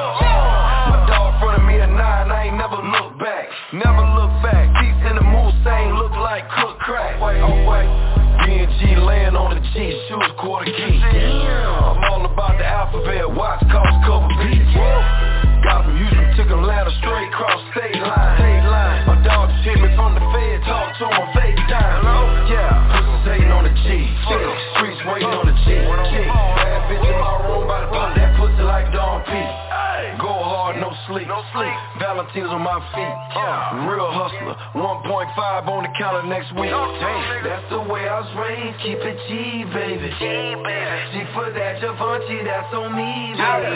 My dog in front of me at nine, I ain't never look back. Never look back. Deep in the mood, same look like cook crack. Wait, oh wait. B and G laying on the G, shoes quarter key. Damn. sleep, no sleep. Valentina's on my feet, uh, real hustler. one point five on the counter next week. Hey, that's the way I was raised. Keep it G, baby. G, baby. G for that Javante, that's on me, baby.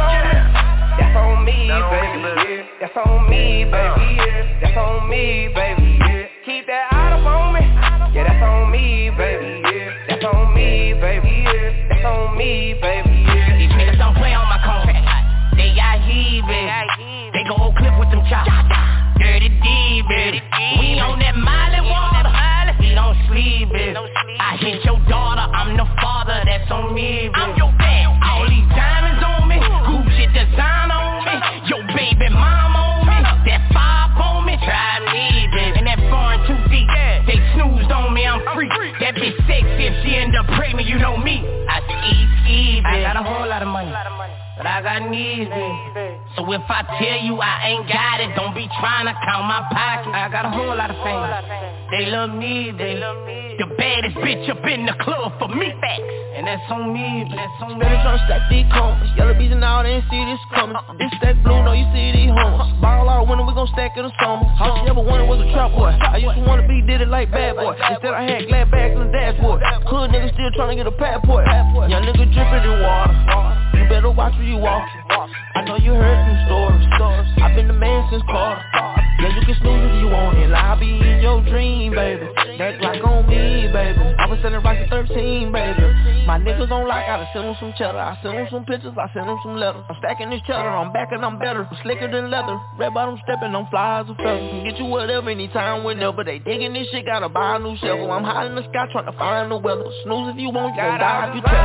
That's on me, baby. That's on me, baby. That's on me, baby. Keep that out up on me. Yeah, that's on me, baby. That's on me, baby. That's on me, baby. These niggas don't play on my contract. They got heaving. They go clip with them chops. Dirty D, baby. We on that Miley water. We don't sleep, baby. I hit your daughter. I'm the father. That's on me, baby. I'm your dad. All these diamonds on me. Gucci design on me. Your baby mom on me. That five on me. Try me, baby. And that foreign too deep. They snoozed on me. I'm free. That bitch sexy. If she end up pregnant, you know me. I ski, ski, baby. I got a whole lot of money. But I got needs, baby. So if I tell you I ain't got it, don't be trying to count my pocket. I got a whole lot of fame. They love me, baby. The baddest bitch up in the club for me, facts. And that's on me, that's on me. Better tryna stack these combs. Yellow bees and all, they ain't see this coming. This stack blue, no, you see these homes. Ball out winter, we gon' stack in the summer. All you ever wanted was a trap boy. I used to wanna be, did it like bad boy. Instead I had glad bags in the dashboard. Hood niggas still tryna get a passport. Young nigga drippin' in water. You better watch where you walk. I know you heard some stories. I've been the man since Carter. Yeah, you can snooze if you want it. I'll be in your dream, baby. That Glock on me, baby. I was selling rocks at thirteen, baby. My niggas on lock, I send them some cheddar. I send them some pictures, I send them some letters. I'm stacking this cheddar, I'm back and I'm better. I'm slicker than leather. Red bottom stepping, I'm fly as a feather. Can get you whatever, anytime, whenever. They digging this shit, gotta buy a new shovel. I'm high in the sky, trying to find the weather. Snooze if you want, you gon' die if you test.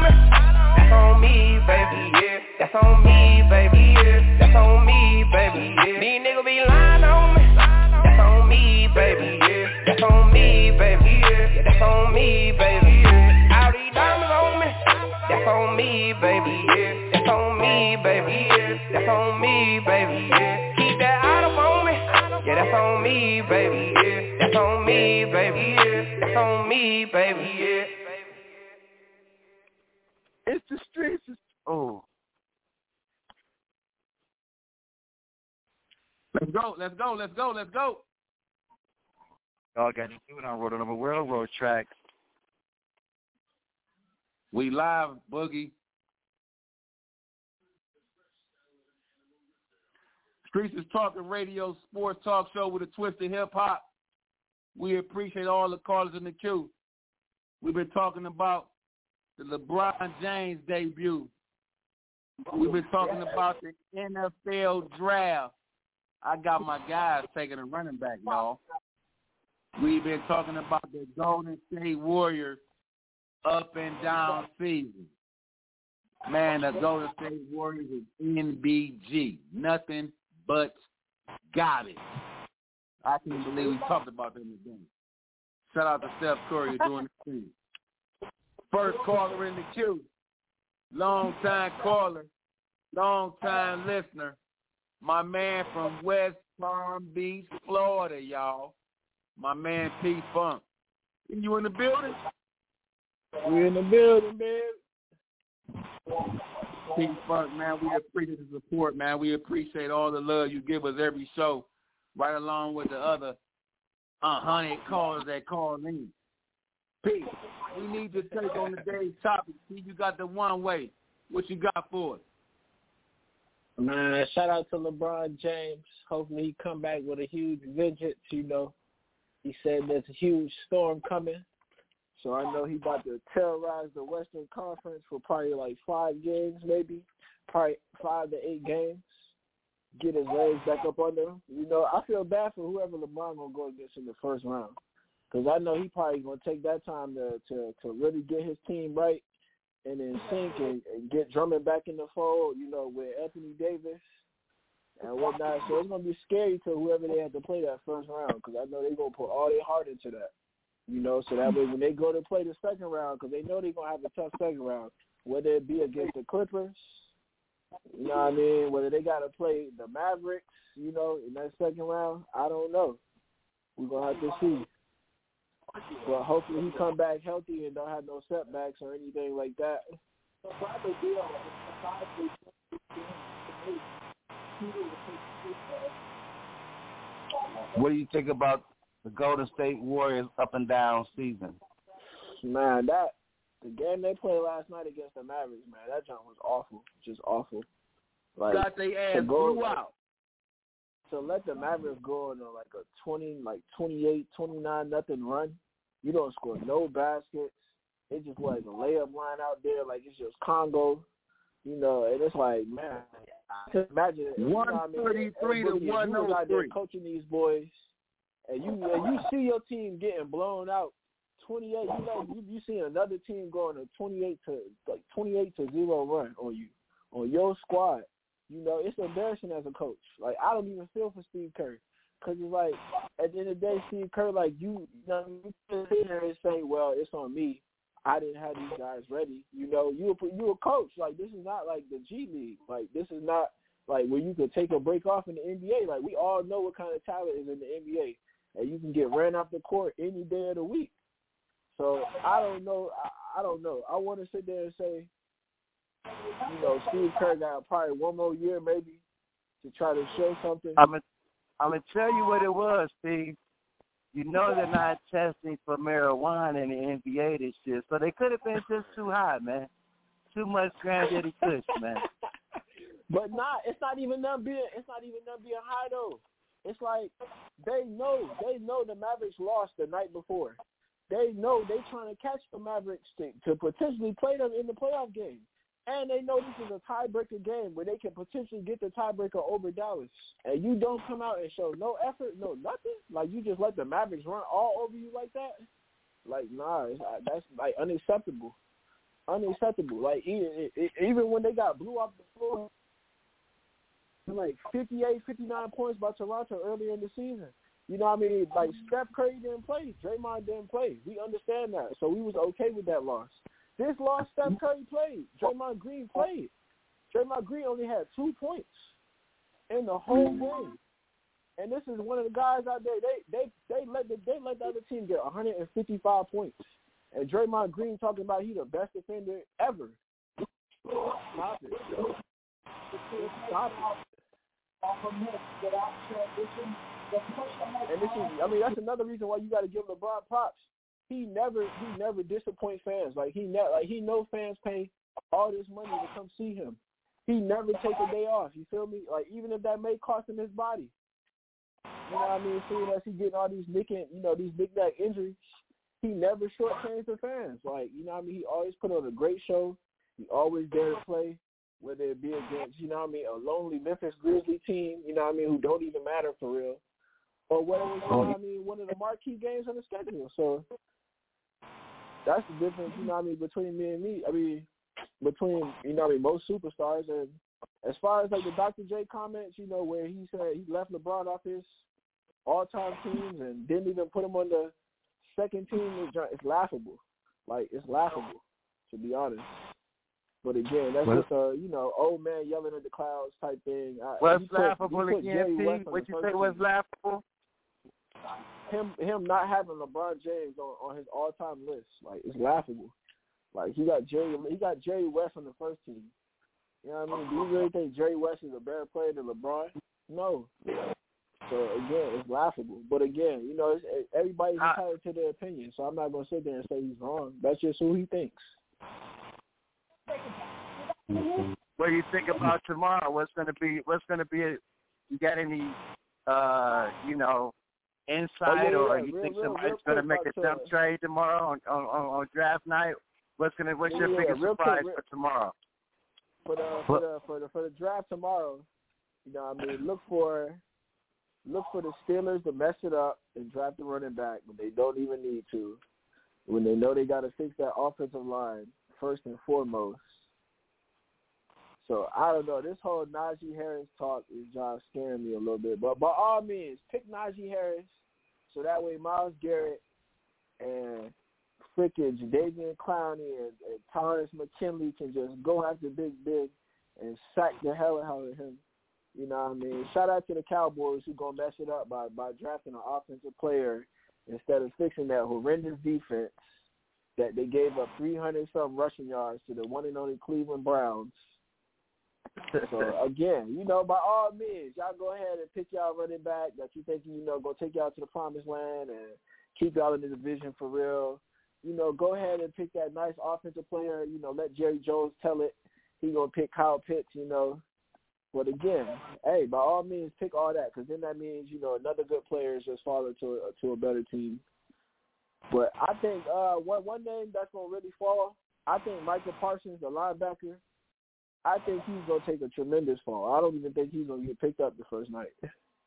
That's on me, baby, yeah. That's on me, baby, yeah. That's on me, baby, yeah. These niggas be lying on me. That's on me, baby, yeah. That's on me, baby, yeah. That's on me, baby, yeah. All these diamonds on me. That's on me, baby, yeah. That's on me, baby, yeah. That's on me, baby, yeah. Keep that out up on me. Yeah, that's on me, baby, yeah. That's on me, baby, yeah. That's on me, baby, yeah. It's the streets. It's, oh. Let's go, let's go, let's go, let's go. Y'all got to do it on Road Over Railroad track. We live, Boogie. Streets is Talking Radio, sports talk show with a twist of hip-hop. We appreciate all the callers in the queue. We've been talking about the LeBron James debut. We've been talking about the N F L draft. I got my guys taking a running back, y'all. We've been talking about the Golden State Warriors up and down season. Man, the Golden State Warriors is N B G. Nothing but garbage. I can't believe we talked about them again. Shout out to Steph Curry doing the thing. First caller in the queue. Long time caller. Long time listener. My man from West Palm Beach, Florida, y'all. My man P Funk. You in the building? We in the building, baby. P Funk, man, we appreciate the support, man. We appreciate all the love you give us every show, right along with the other uh, hundred callers that call in. P, we need to take on today's topic. See, you got the one way. What you got for us? Man, shout out to LeBron James. Hopefully he come back with a huge vengeance, you know. He said there's a huge storm coming. So I know he about to terrorize the Western Conference for probably like five games, maybe. Probably five to eight games. Get his legs back up under him. You know, I feel bad for whoever LeBron going to go against in the first round. Because I know he probably going to take that time to, to, to really get his team right and then sync and, and get Drummond back in the fold, you know, with Anthony Davis and whatnot. So it's going to be scary to whoever they have to play that first round because I know they're going to put all their heart into that, you know, so that way when they go to play the second round, because they know they're going to have a tough second round, whether it be against the Clippers, you know what I mean, whether they got to play the Mavericks, you know, in that second round, I don't know. We're going to have to see. But hopefully he come back healthy and don't have no setbacks or anything like that. What do you think about the Golden State Warriors up and down season? Man, that the game they played last night against the Mavericks, man, that jump was awful, just awful. Like, got their ass go, blew out. To let the Mavericks go on a, like a twenty, like twenty-eight, twenty-nine nothing run, you don't score no baskets. It just was a layup line out there, like it's just Congo, you know. And it's like, man, I can imagine it. One thirty-three to one oh three. Coaching these boys, and you and you see your team getting blown out. twenty-eight, you know, you, you see another team going a twenty-eight to like twenty-eight to zero run on you, on your squad. You know, it's embarrassing as a coach. Like, I don't even feel for Steve Kerr, because it's like, at the end of the day, Steve Kerr, like, you, you know, you can sit there and say, well, it's on me. I didn't have these guys ready. You know, you you a coach. Like, this is not like the G League. Like, this is not like where you could take a break off in the N B A. Like, we all know what kind of talent is in the N B A, and you can get ran off the court any day of the week. So I don't know. I, I don't know. I want to sit there and say, you know, Steve Kerr got probably one more year maybe to try to show something. I'm gonna, I'm gonna tell you what it was, Steve. You know they're not testing for marijuana in the N B A this year, so they could have been just too high, man. Too much Granddaddy Kush, man. But not. It's not even them being. It's not even them being high though. It's like they know. They know the Mavericks lost the night before. They know they trying to catch the Mavericks to, to potentially play them in the playoff game. And they know this is a tiebreaker game where they can potentially get the tiebreaker over Dallas. And you don't come out and show no effort, no nothing. Like, you just let the Mavericks run all over you like that. Like, nah, it's, that's, like, unacceptable. Unacceptable. Like, even, even when they got blew off the floor, like fifty-eight, fifty-nine points by Toronto earlier in the season. You know what I mean? Like, Steph Curry didn't play. Draymond didn't play. We understand that. So we was okay with that loss. This loss, Steph Curry played. Draymond Green played. Draymond Green only had two points in the whole game. And this is one of the guys out there. They they they let the they let the other team get one hundred fifty-five points. And Draymond Green talking about he the best defender ever. Stop it. Stop it. And this is, I mean, that's another reason why you got to give LeBron props. He never, he never disappoints fans. Like he never, like he know fans pay all this money to come see him. He never take a day off. You feel me? Like, even if that may cost him his body. You know what I mean? Seeing as he getting all these nicking, you know, these big back injuries, he never shortchanged the fans. Like, you know what I mean? He always put on a great show. He always there to play, whether it be against, you know what I mean, a lonely Memphis Grizzlies team, you know what I mean, who don't even matter for real, or whether it's, you know what I mean, one of the marquee games on the schedule. So that's the difference, you know what I mean, between me and me. I mean, between, you know what I mean, most superstars. And as far as, like, the Doctor J comments, you know, where he said he left LeBron off his all-time teams and didn't even put him on the second team, it's laughable. Like, it's laughable, to be honest. But again, that's what? just a, you know, old man yelling at the clouds type thing. What's laughable again, T? What you say was laughable? Him him not having LeBron James on, on his all time list. Like, it's laughable. Like, he got Jerry he got Jerry West on the first team. You know what I mean? Do you really think Jerry West is a better player than LeBron? No. So again, it's laughable. But again, you know, it's, everybody's entitled to their opinion, so I'm not gonna sit there and say he's wrong. That's just who he thinks. What do you think about tomorrow? What's going to be? What's going to be? A, you got any, uh, you know, insight, oh, yeah, or yeah. you real, think real, somebody's real going to make a jump uh, trade tomorrow on, on, on draft night? What's going to? What's yeah, your yeah, biggest surprise quick, for tomorrow? For the for the for the for the draft tomorrow, you know, I mean, look for look for the Steelers to mess it up and draft the running back when they don't even need to, when they know they got to fix that offensive line first and foremost. So, I don't know. This whole Najee Harris talk is just scaring me a little bit. But by all means, pick Najee Harris so that way Myles Garrett and freaking Jadeveon Clowney and, and Thomas McKinley can just go after Big Big and sack the hell out of him. You know what I mean? Shout out to the Cowboys who going to mess it up by, by drafting an offensive player instead of fixing that horrendous defense that they gave up three hundred some rushing yards to the one and only Cleveland Browns. So again, you know, by all means, y'all go ahead and pick y'all running back that you think you know go take y'all to the promised land and keep y'all in the division for real. You know, go ahead and pick that nice offensive player. You know, let Jerry Jones tell it. He gonna pick Kyle Pitts. You know, but again, hey, by all means, pick all that because then that means you know another good player is just falling to a, to a better team. But I think uh, one one name that's gonna really fall. I think Michael Parsons, the linebacker. I think he's going to take a tremendous fall. I don't even think he's going to get picked up the first night.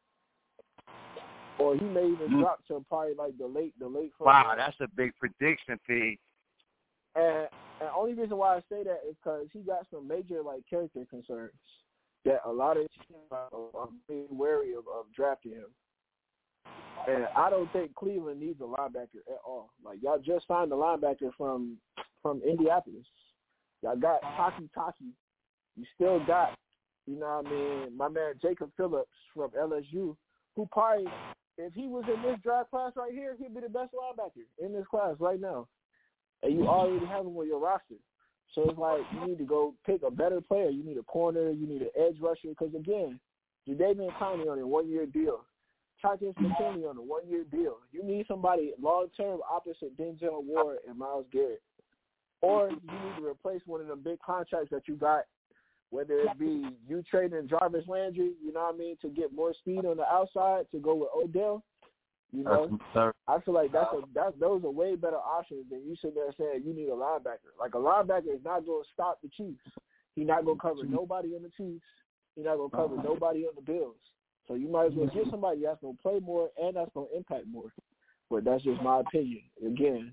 Or he may even mm. drop to probably like the late the late first Wow, night. That's a big prediction, P. And the only reason why I say that is because he got some major like character concerns that a lot of teams are being wary of, of drafting him. And I don't think Cleveland needs a linebacker at all. Like, y'all just signed a linebacker from from Indianapolis. Y'all got Taki Taki. You still got, you know what I mean, my man Jacob Phillips from L S U, who probably, if he was in this draft class right here, he'd be the best linebacker in this class right now. And you already have him on your roster. So it's like you need to go pick a better player. You need a corner. You need an edge rusher. Because, again, Jadeveon Clowney on a one-year deal. Travis McKinley on a one-year deal. You need somebody long-term opposite Denzel Ward and Myles Garrett. Or you need to replace one of the big contracts that you got, whether it be you trading Jarvis Landry, you know what I mean, to get more speed on the outside to go with Odell. You know, I feel like that's a that those are way better options than you sitting there saying you need a linebacker. Like a linebacker is not going to stop the Chiefs. He's not going to cover nobody on the Chiefs. He's not going to cover nobody on the Bills. So you might as well get somebody that's going to play more and that's going to impact more. But that's just my opinion. Again.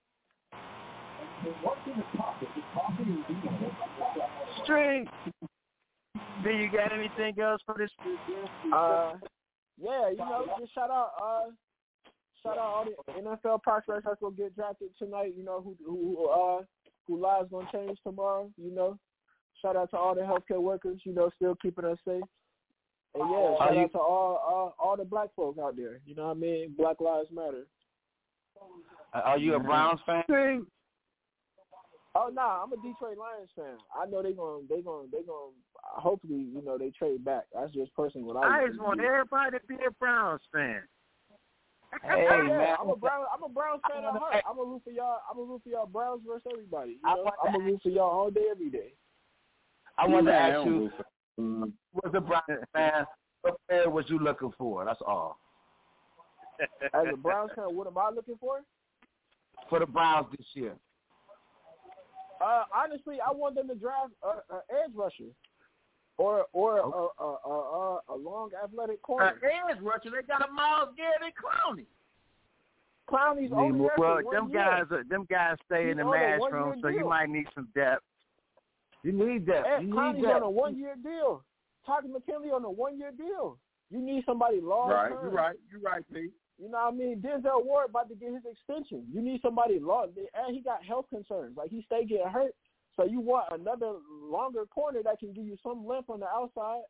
String. Do you got anything else for this? Uh, yeah, you know, just shout out, uh, shout out all the N F L prospects that's gonna get drafted tonight. You know, who who uh who lives gonna change tomorrow. You know, shout out to all the healthcare workers. You know, still keeping us safe. And yeah, shout out to all uh, all the black folk out there. You know what I mean? Black Lives Matter. Are you a Browns fan? Oh no, nah, I'm a Detroit Lions fan. I know they're gonna, they gonna, they gonna. Hopefully, you know, they trade back. That's just personally what I. I just want everybody to be a Browns fan. Hey yeah, man, I'm a Brown, I'm a Browns fan at heart. I'm a root for y'all. I'm a root for y'all Browns versus everybody. You know? I'm a root for y'all all day, every day. I want to ask you, was a Browns fan? What player was you looking for? That's all. As a Browns fan, what am I looking for? For the Browns this year. Uh, honestly, I want them to draft an edge rusher or or a, a, a, a long athletic corner. An edge rusher? They got a Myles Garrett and Clowney. Clowney's only there well, for one them year. guys, are, them guys stay He's in the on a match one-year room, so deal. you might need some depth. You need depth. Ed You Clowney's need depth. on a one-year deal. Todd McKinley on a one-year deal. You need somebody long Right, term. you're right, you're right, Pete. You know what I mean? Denzel Ward about to get his extension. You need somebody long, and he got health concerns. Like he stay getting hurt. So you want another longer corner that can give you some length on the outside.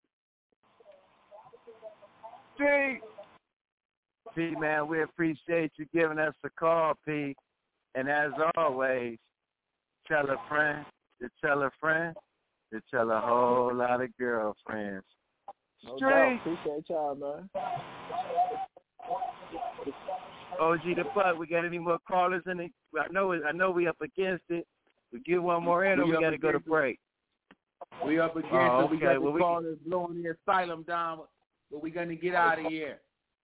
P, P, man, we appreciate you giving us a call, P. And as always, tell a friend to tell a friend to tell a whole lot of girlfriends. No Straight. doubt. Appreciate y'all, man. O G the Buck, we got any more callers in it? I know, I know we up against it. We get one more in, or we, we got to go to break. We up against oh, it. We okay. got well, the callers we... blowing the asylum down, but we're going to get out of here.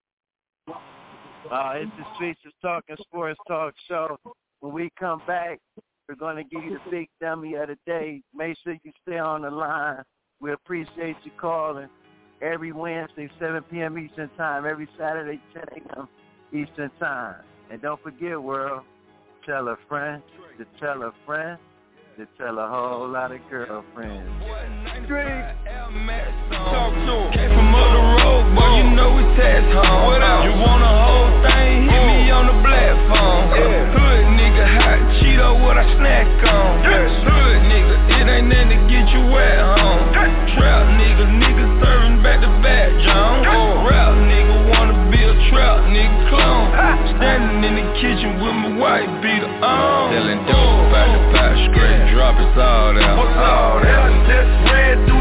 Uh, it's the Streets of Talking Sports Talk Show. When we come back, we're going to give you the big dummy of the day. Make sure you stay on the line. We appreciate you calling every Wednesday, seven p.m. Eastern Time, every Saturday, ten a.m. Eastern Time. And don't forget, world, tell a friend to tell a friend to tell a whole lot of girlfriends. Street. Talk to him. Came from up the road, boy, you know we tax home. What up? You want a whole thing? Hit me on the platform. Yeah. Hood nigga, hot Cheeto, what I snack on. Yes. Hood nigga, it ain't nothing to get you wet home. Yes. Trap nigga, nigga serving back to back, John. Oh. Rap nigga, wanna be a trap nigga clone. Ah. Standing in the kitchen with my white beater on. Selling dope, about the pot straight, drop it's all out. What's all that? Just ran through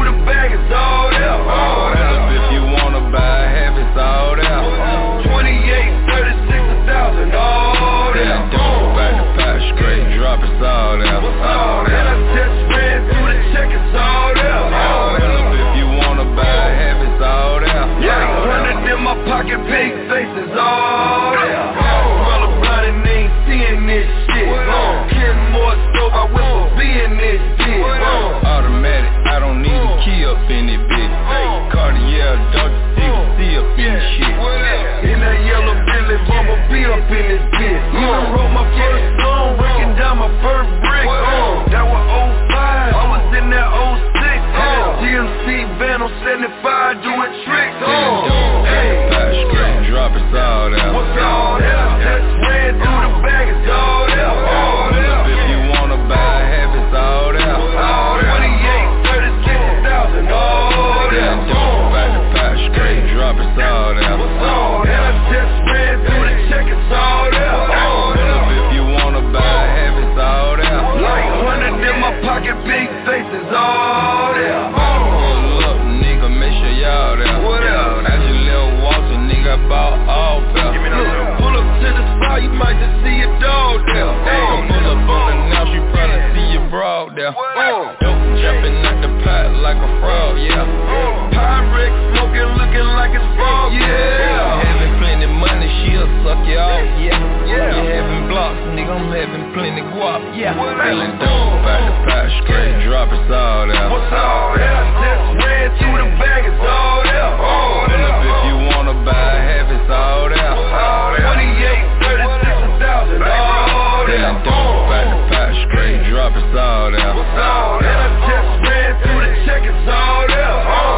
out there. Dope jumping out the pot like a frog, yeah. Pyrex smoking, looking like it's fog, yeah. Having plenty money, she'll suck you off, yeah. Yeah. You having blocks, nigga, I'm having plenty guap, yeah. Feeling dope out the pot, straight drop, it's all there. What's all there? Just ran through the bag, it's all there. Pull up if you wanna buy half, it's all there. twenty-eight, thirty-six thousand, all there. Feeling dope out the pot, straight drop, it's all there. What's all there? I just ran through the check, it's all there.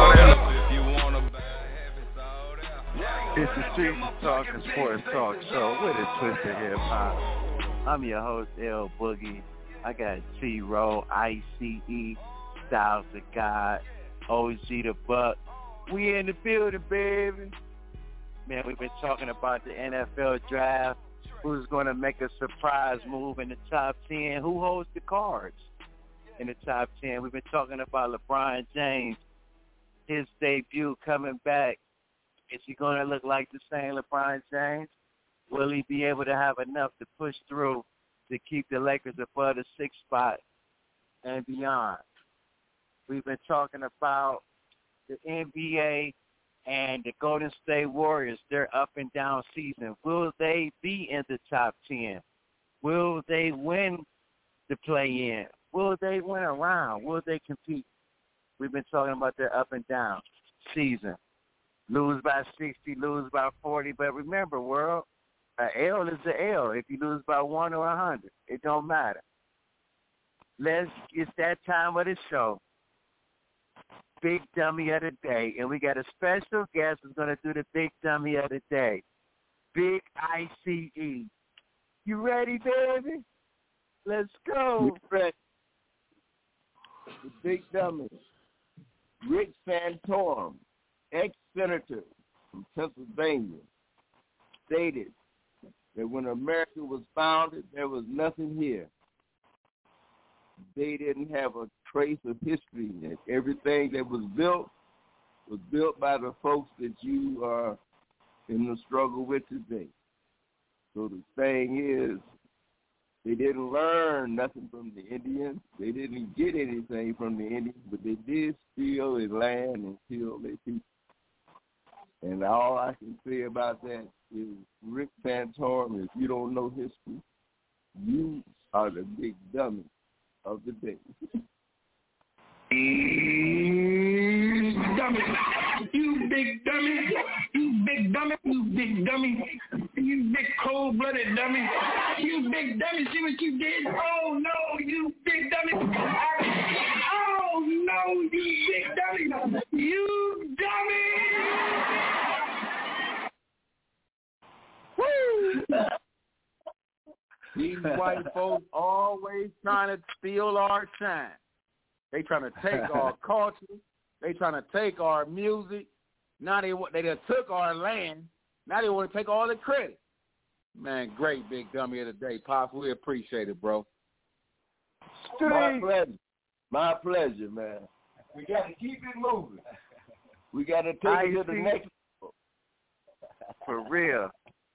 It's the Street Talk and Sports Talk Show with a twist of hip hop. I'm your host, L Boogie. I got T-Roll, I C E, Styles the God, O G the Buck. We in the building, baby. Man, we've been talking about the N F L draft. Who's going to make a surprise move in the top ten? Who holds the cards in the top ten? We've been talking about LeBron James, his debut coming back. Is he going to look like the same LeBron James? Will he be able to have enough to push through to keep the Lakers above the sixth spot and beyond? We've been talking about the N B A and the Golden State Warriors, their up and down season. Will they be in the top ten? Will they win the play-in? Will they win a round? Will they compete? We've been talking about their up and down season. Lose by sixty, lose by forty, but remember, world, an L is an L. If you lose by one or a hundred, it don't matter. Let's, it's that time of the show. Big Dummy of the Day, and we got a special guest who's going to do the Big Dummy of the Day, Big I C E. You ready, baby? Let's go. Ready. The Big Dummy, Rick Santorum, ex-senator from Pennsylvania, stated that when America was founded, there was nothing here. They didn't have a trace of history in it. Everything that was built was built by the folks that you are in the struggle with today. So the thing is, they didn't learn nothing from the Indians. They didn't get anything from the Indians, but they did steal their land and kill their people. And all I can say about that is, Rick Santorum, if you don't know history, you are the big dummy of the day. You dummy. You big dummy. You big dummy. You big dummy. You big cold-blooded dummy. You big dummy. See what you did? Oh, no, you big dummy. Oh, no, you big dummy. You dummy. Woo! These white folks always trying to steal our shine. They trying to take our culture. They trying to take our music. Now they they done took our land. Now they want to take all the credit. Man, great Big Dummy of the Day, Pops. We appreciate it, bro. My pleasure. My pleasure, man. We got to keep it moving. We got to take I it to the next level. For real.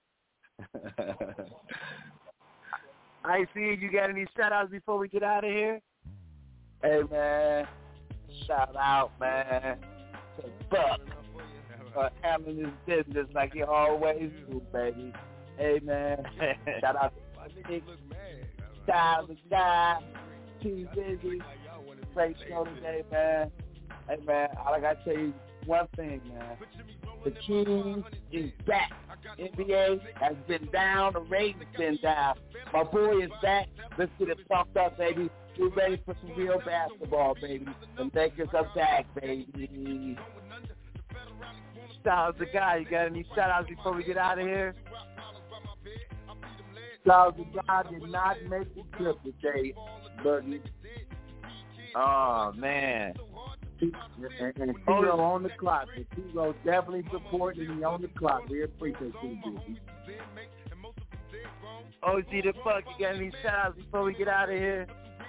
I see you got any shout-outs before we get out of here? Hey, man. Shout out, man, to Buck for handling his business like he always do, baby. Hey, man. Shout out to Nick, Styles the Guy, T Busy. Great show today, man. Hey, man, all I got to tell you one thing, man. The King is back. N B A has been down. The ratings been down. My boy is back. Let's get it pumped up, baby. We're ready for some real basketball, baby. The Lakers are back, baby. Styles the Guy, you got any shout-outs before we get out of here? Styles the Guy did not make the trip today, buddy. Oh, man. And, and Tito on the clock. And Tito definitely supporting me on the clock. We appreciate you, baby. O G the Buck, you got any shout-outs before we get out of here?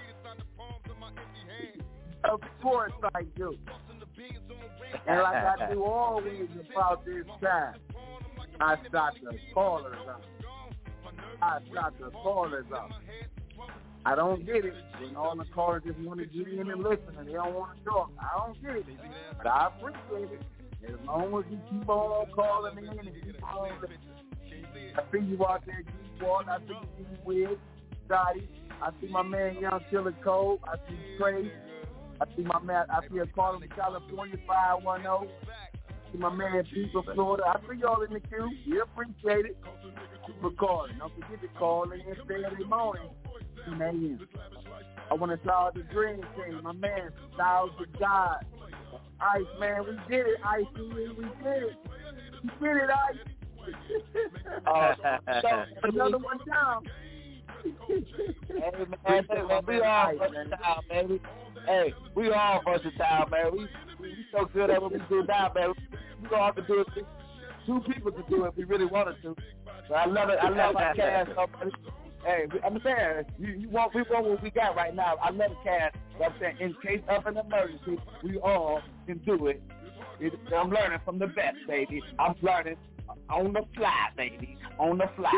Of course I do. And like I do always about this time, I shot the callers out. I shot the callers out. I don't get it when all the callers just want to get in and listen and they don't want to talk. I don't get it, but I appreciate it. As long as you keep on calling in and keep on listening. I see you out there, G-Walk. I see you, Wiz, Scotty. I see my man, Young Killer Cole. I see Trey. I see my man, I see a caller from California, five one zero. I see my man, Pete from Florida. I see y'all in the queue. We appreciate it. Keep recording. Don't forget to call in and stay every morning. ten a.m. I want to shout out the Dream Team, my man, Styles of God. Ice, man, we did it, Ice, we did it. We did it, Ice. uh, so, another one down. Hey, man, hey, man, we all versatile, man. Hey, we all versatile, man. We, we, we so good at what we do now, man. We don't have to do it. Two people to do it if we really wanted to. So I love it. I love our cast. Hey, I'm saying, you, you want, we want what we got right now. I love the cast. So I'm saying, in case of an emergency, we all can do it. it. I'm learning from the best, baby. I'm learning on the fly, baby. On the fly.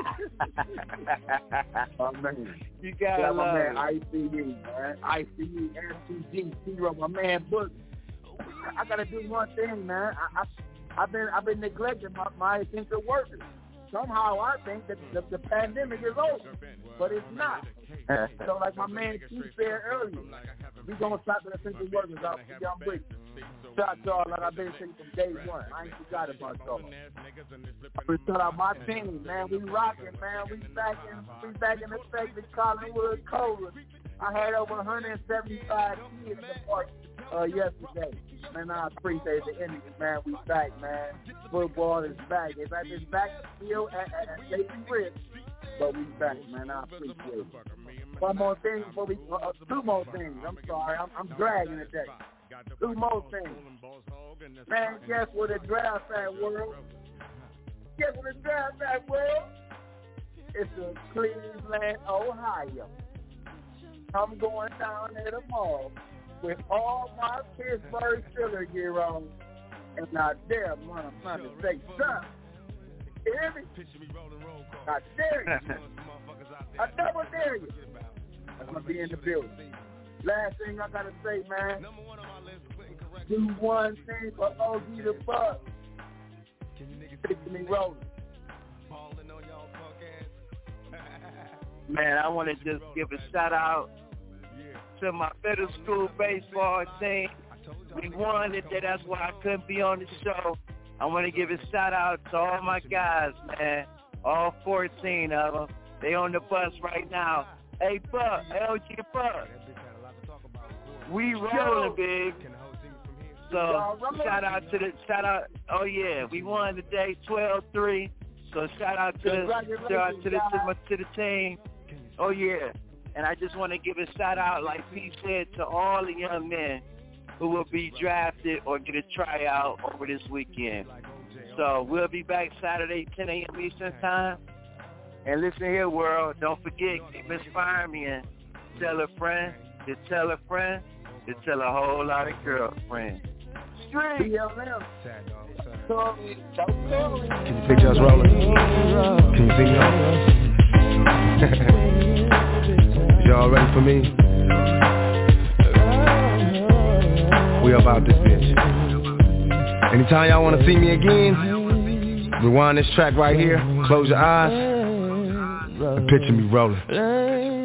Oh, man. You got yeah, to my love man, I C E, man. I C E, S T G, Zero, my man, Bush. I got to do one thing, man. I, I, I've been I've been neglecting my, my essential workers. Somehow I think that the, the pandemic is over, but it's not. So like my man Keith said earlier, we gonna stop the essential workers out for young Brick. Shout y'all like I've been saying from day one. I ain't forgot about y'all. I shout out my team, man. We rocking, man. We back in, we back in effect with Collinwood Cola. I had over one hundred seventy-five kids in the park uh, yesterday. Man, I appreciate the energy, man. We back, man. Football is back. It's like it's back still at, at, at J P Rich, but we back, man. I appreciate it. One more thing before we, uh, two more things. I'm sorry, I'm, I'm dragging it today. Two more things. Man, guess what the draft at, world? Guess what the draft at, world? It's in Cleveland, Ohio. I'm going down there tomorrow with all my Pittsburgh Steelers gear on, and I dare motherfucker say something. You hear me? I dare you. I double dare you. I'm going to be in the building. Last thing I got to say, man, do one thing for O G the Buck. Picture me rolling. Man, I want to just give a shout out to my middle school baseball team. We won it, that's why I couldn't be on the show. I want to give a shout out to all my guys, man, all fourteen of them. They on the bus right now. Hey, Buck, L G Buck, we rolling, big. So shout out to the shout out. Oh yeah, we won today, twelve three. So shout out to the shout out to the to, my, to the team. Oh yeah, and I just want to give a shout out, like Pete said, to all the young men who will be drafted or get a tryout over this weekend. So we'll be back Saturday, ten a.m. Eastern time. And listen here, world, don't forget, keep inspiring me and tell a friend, to tell a friend, to tell a whole lot of girlfriends. Street. Can you picture us rolling? Can you see me rolling? Y'all ready for me? We about this bitch. Anytime y'all want to see me again, rewind this track right here, close your eyes, and picture me rolling.